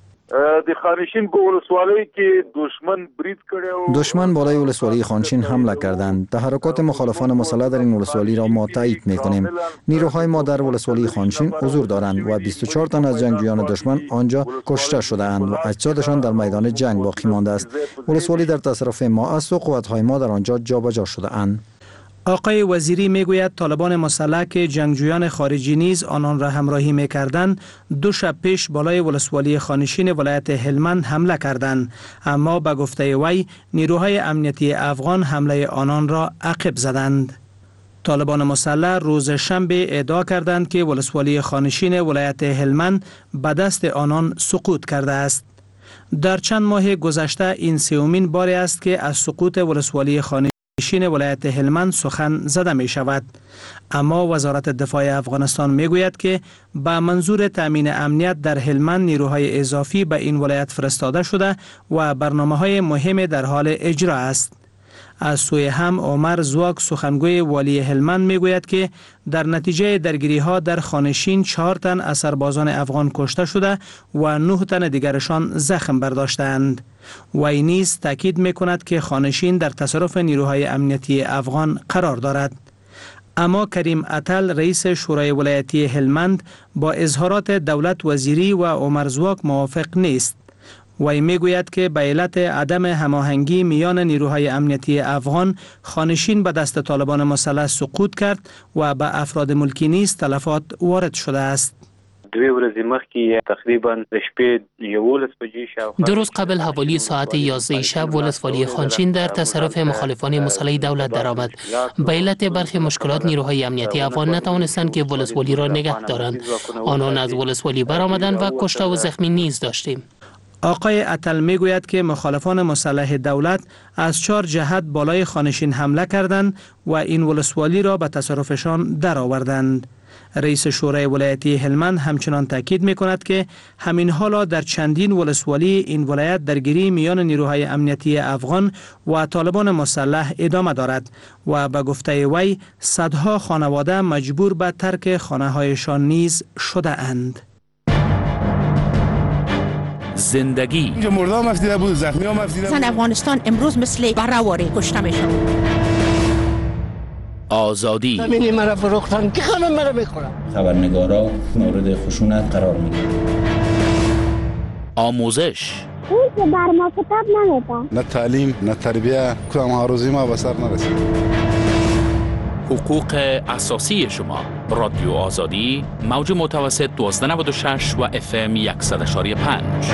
د خانشین په ولسوالۍ کې دشمن برید کړی. دشمن بالای ولسوالی خانشین حمله کردند. تحرکات مخالفان مسلح در این ولسوالی را ما تایید می‌کنیم. نیروهای ما در ولسوالی خانشین حضور دارند و بیست و چهار تن از جنگجویان دشمن آنجا کشته شده‌اند و اجسادشان در میدان جنگ باقی مانده است. ولسوالی در تصرف ما است و قوت‌های ما در آنجا جابجا شده‌اند. آقای وزیری میگوید طالبان مسلح که جنگجویان خارجی نیز آنان را همراهی میکردند دو شب پیش بالای ولسوالی خانشین ولایت هلمند حمله کردند، اما به گفته وی نیروهای امنیتی افغان حمله آنان را عقب زدند. طالبان مسلح روز شنبه ادعا کردند که ولسوالی خانشین ولایت هلمند به دست آنان سقوط کرده است. در چند ماه گذشته این سومین بار است که از سقوط ولسوالی خانشین خانشین ولایت هلمند سخن زده می شود، اما وزارت دفاع افغانستان می گوید که به منظور تامین امنیت در هلمند نیروهای اضافی به این ولایت فرستاده شده و برنامه های مهم در حال اجرا است. از سوی هم عمر زواک سخنگوی والی هلمند می گوید که در نتیجه درگیری ها در خانشین چهار تن از سربازان افغان کشته شده و نه تن دیگرشان زخم برداشتند. وی نیز تاکید می کند که خانشین در تصرف نیروهای امنیتی افغان قرار دارد. اما کریم اتل رئیس شورای ولایتی هلمند با اظهارات دولت وزیری و عمر زواک موافق نیست. وی میگوید که به علت عدم هماهنگی میان نیروهای امنیتی افغان خانشین به دست طالبان مسلح سقوط کرد و به افراد ملکی نیز تلفات وارد شده است. دوی ورځې مخکې تقریبا د شپې یولس بجې شاوخوا دو روز قبل حوالی ساعت یازده شب ولسوالی خانشین در تصرف مخالفان مسلح دولت درآمد. به علت برخی مشکلات نیروهای امنیتی افغان نتوانستند که ولسوالی را نگه دارند. آنان از ولسوالی برآمدند و کشته و زخمی نیز داشتیم. آقای اتل میگوید که مخالفان مسلح دولت از چهار جهت بالای خانشین حمله کردند و این ولسوالی را به تصرفشان درآوردند. رئیس شورای ولایتی هلمند همچنان تاکید میکند که همین حالا در چندین ولسوالی این ولایت درگیری میان نیروهای امنیتی افغان و طالبان مسلح ادامه دارد و به گفته وی صدها خانواده مجبور به ترک خانه‌هایشان نیز شده اند. زندگی اینجا مرده هم افزیده بود، زخمی هم افزیده بود. زن افغانستان امروز مثل بره‌واره کشته میشن. آزادی. زمینی مرا فروختن که خانم مرا بخورم. خبرنگارا مورد خشونت قرار میگیرن. آموزش. اون که بر ما کتاب نمیدن. نه تعلیم نه تربیه کدام ها روزی ما به سر نرسید. حقوق اساسی شما. رادیو آزادی موج متوسط دوازده نود و شش و اف ام صد و پنج.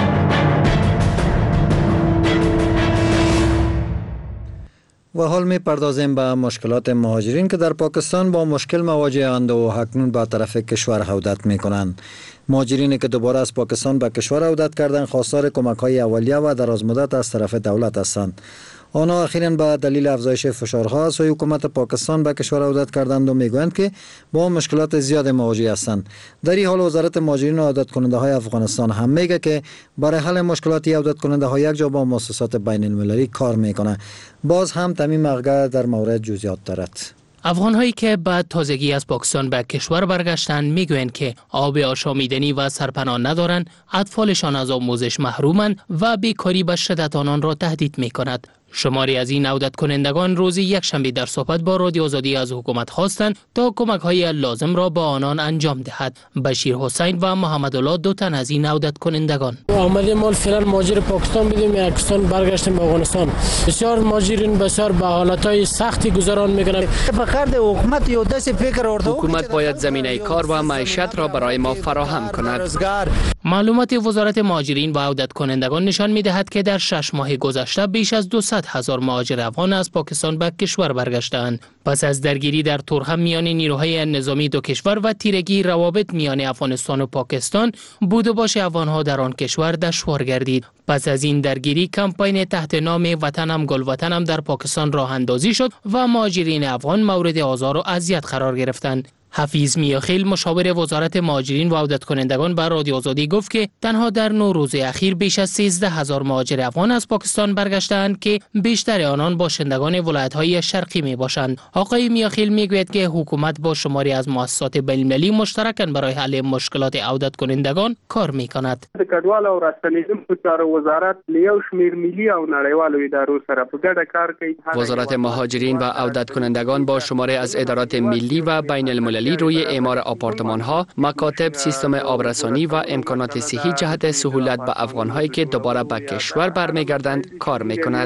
و حال می پردازیم به مشکلات مهاجرین که در پاکستان با مشکل مواجه اند و اکنون به طرف کشور عودت می کنند. مهاجرینی که دوباره از پاکستان به کشور عودت کردند خواستار کمک های اولیه و درازمدت از طرف دولت هستند. آنها اخیراً به دلیل افزایش فشارها از حکومت پاکستان به کشور عودت کردند و میگویند که با مشکلات زیاد مواجه هستند. در این حال وزارت مهاجرین و عودت کننده های افغانستان هم میگه که برای حل مشکلات عودت کننده ها یک جا با مؤسسات بین المللی کار میکنه. باز هم تمیم اغگر در مورد جزئیات دارد. افغان هایی که بعد تازگی از پاکستان به کشور برگشتند میگویند که آب آشامیدنی و سرپناه ندارند، اطفالشان از آموزش محرومند و بیکاری به شدت آنان را تهدید میکند. شماری از این عودت کنندگان روزی یک شنبه در صحبت با رادیو آزادی از حکومت خواستند تا کمک های لازم را با آنان انجام دهد. بشیر حسین و محمد الله دو تن از این عودت کنندگان آمدیم مال فعلا مهاجر پاکستان بودیم، پاکستان برگشتیم به افغانستان. بسیار مهاجرین بسیار به حالتهای سختی گذران میکنند. فقط حکومت یو دست فکر ورده حکومت باید زمینه کار و معیشت را برای ما فراهم کند. معلومات وزارت مهاجرین و عودت کنندگان نشان می‌دهد که در شش ماه گذشته بیش از دویست هزار مهاجر افغان از پاکستان به کشور برگشتند. پس از درگیری در تورخم میان نیروهای نظامی دو کشور و تیرگی روابط میان افغانستان و پاکستان، بود و باش افغان‌ها در آن کشور دشوار گردید. پس از این درگیری کمپین تحت نام وطنم گل وطنم در پاکستان راه اندازی شد و مهاجرین افغان مورد آزار و اذیت قرار گرفتند. حفیظ میاخیل مشاور وزارت مهاجرین و عودت کنندگان به رادیو آزادی گفت که تنها در نو روز اخیر بیش از سیزده هزار مهاجر افغان از پاکستان برگشتند که بیشتر آنان باشندگان ولایت‌های شرقی میباشند. آقای میاخیل میگوید که حکومت با شماری از مؤسسات بین‌المللی مشترکاً برای حل مشکلات عودت کنندگان کار میکند. د کډوال او راستنیدم په چارو وزارت لیو شمیر ملی او نړیوالو ادارو سره په ګډه کار کوي. وزارت مهاجرین و عودت کنندگان با شماره از ادارات ملی و بین المللی روی اعمار آپارتمان ها، مکاتب، سیستم آبرسانی و امکانات صحی جهت سهولت به افغان هایی که دوباره به کشور برمیگردند کار میکند.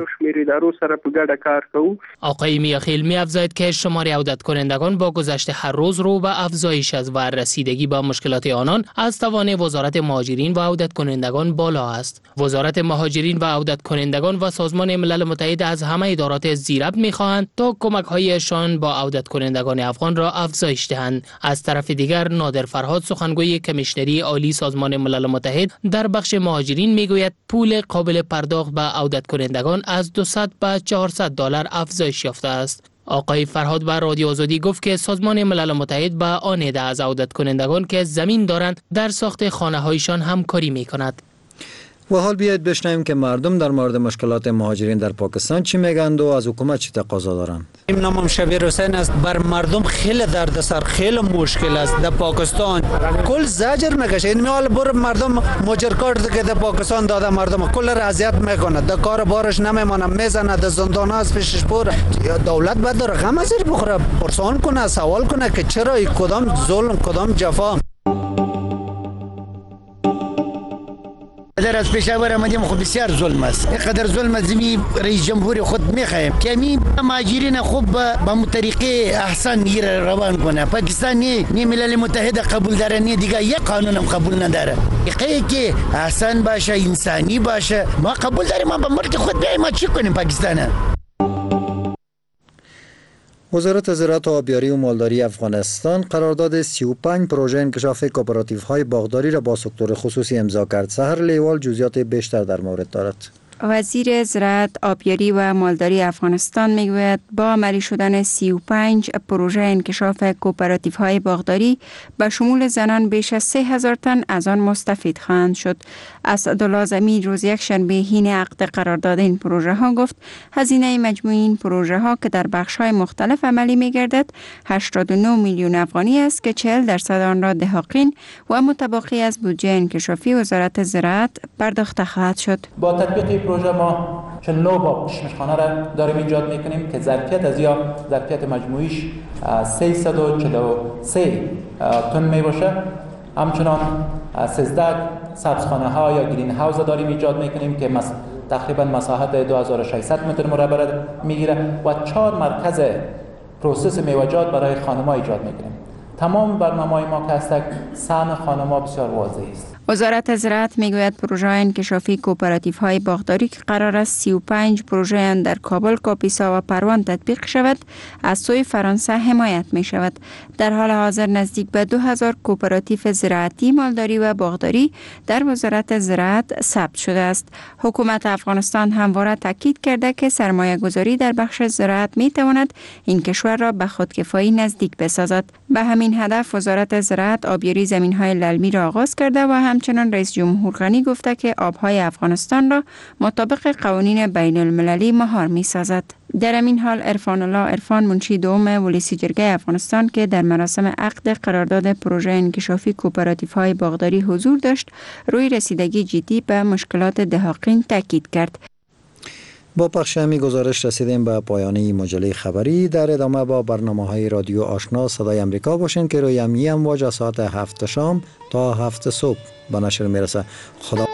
آقای میاخیل می افزاید که شمار عودت کنندگان با گذشت هر روز رو به افزایش از و رسیدگی به مشکلات آنان از توان وزارت مهاجرین و عودت کنندگان بالا است. وزارت مهاجرین و عودت کنندگان و سازمان ملل متحد از همه ادارات زیربط میخواهند تا کمک هایشان با عودت کنندگان افغان را افزایش دهند. از طرف دیگر نادر فرهاد سخنگوی کمیشنری عالی سازمان ملل متحد در بخش مهاجرین میگوید پول قابل پرداخت به عودت کنندگان از دویست به چهارصد دلار افزایش یافته است. آقای فرهاد به رادیو آزادی گفت که سازمان ملل متحد با آن عده از عودت کنندگان که زمین دارند در ساخت خانه هایشان همکاری می کند. و حال بیایید بشنویم که مردم در مورد مشکلات مهاجرین در پاکستان چی میگند و از حکومت چی تقاضا دارند. این نامم شبیر حسین است. بر مردم خیلی دردسر، خیلی مشکل است در پاکستان. کل زجر میکشه. این میال بر مردم مهاجر کارت که در پاکستان داده مردم کل را اذیت میکنه. در کار بارش نمیمونه، میزنه، در زندان ها از پیشش بره. دولت باید رقم ازیر بخوره، پرسان کنه، سوال کنه که چرا کدام ظلم کدام جفا. در از پیشاور آمدیم خود بسیار ظلم است. اینقدر ظلم از می رئیس جمهور خود میخوایم که می مهاجرین خوب به طریقه احسن گیر روان کنه. پاکستان نی نی ملل متحد قبول داره، نی دیگه یک قانون هم قبول نداره. حقیقی که احسن باشه، انسانی باشه، ما قبول داریم. ما به ملک خود بیایم، ما چی کنیم پاکستان؟ وزارت زراعت و آبیاری و مالداری افغانستان قرارداد سی و پنج پروژه انکشاف کوپراتیوهای باغداری را با سکتور خصوصی امضا کرد. سحر لیوال جزئیات بیشتر در مورد دارد. وزیر زراعت، آبیاری و مالداری افغانستان میگوید با عملی شدن سی و پنج پروژه انکشاف کوپراتیوهای باغداری به شمول زنان بیش از سه هزار تن از آن مستفید خواهند شد. اسدالله زمین روز یک شنبه حین عقد قرارداد این پروژه ها گفت هزینه مجموعی این پروژه ها که در بخش های مختلف عملی می گردد هشتاد و نه میلیون افغانی است که چهل درصد آن را دهاقین و متباقی از بودجه انکشافی وزارت زراعت پرداخته خواهد شد. با تطبیق پروژه ما چهل و نه باغ کشمشخانه را داریم ایجاد میکنیم که ظرفیت از یا ظرفیت مجموعیش سیصد و چهل و سه تن می باشه. همچنان سیزده سبزخانه ها یا گرین هاوس داریم ایجاد میکنیم که مس... تقریبا مساحت دو هزار و ششصد متر مربع میگیره و چهار مرکز پروسس میوه‌جات برای خانم‌ها ایجاد میکنیم. تمام برنامه‌های ما که هست سهم خانم‌ها بسیار واضح است. وزارت زراعت میگوید پروژه انکشافی کوپراتیو های باغداری که قرار است سی و پنج پروژه در کابل، کاپیسا و پروان تطبیق شود از سوی فرانسه حمایت می شود. در حال حاضر نزدیک به دو هزار کوپراتیو زراعتی، مالداری و باغداری در وزارت زراعت ثبت شده است. حکومت افغانستان همواره تاکید کرده که سرمایه گذاری در بخش زراعت می تواند این کشور را به خودکفایی نزدیک بسازد. به همین هدف وزارت زراعت آبیاری زمین های للمی را آغاز کرده و همچنان رئیس جمهور غنی گفته که آبهای افغانستان را مطابق قوانین بین المللی مهار می سازد. در این حال عرفان الله عرفان، منشی دوم ولسی جرگه افغانستان که در مراسم عقد قرارداد پروژه انکشافی کوپراتیو های باغداری حضور داشت، روی رسیدگی جدی به مشکلات دهاقین تاکید کرد. با پخش همی گزارش رسیدیم به پایانی مجله خبری. در ادامه با برنامه های رادیو آشنا صدای امریکا باشین که روی امی امواج ساعت هفت شام تا هفت صبح به نشر میرسه. خدا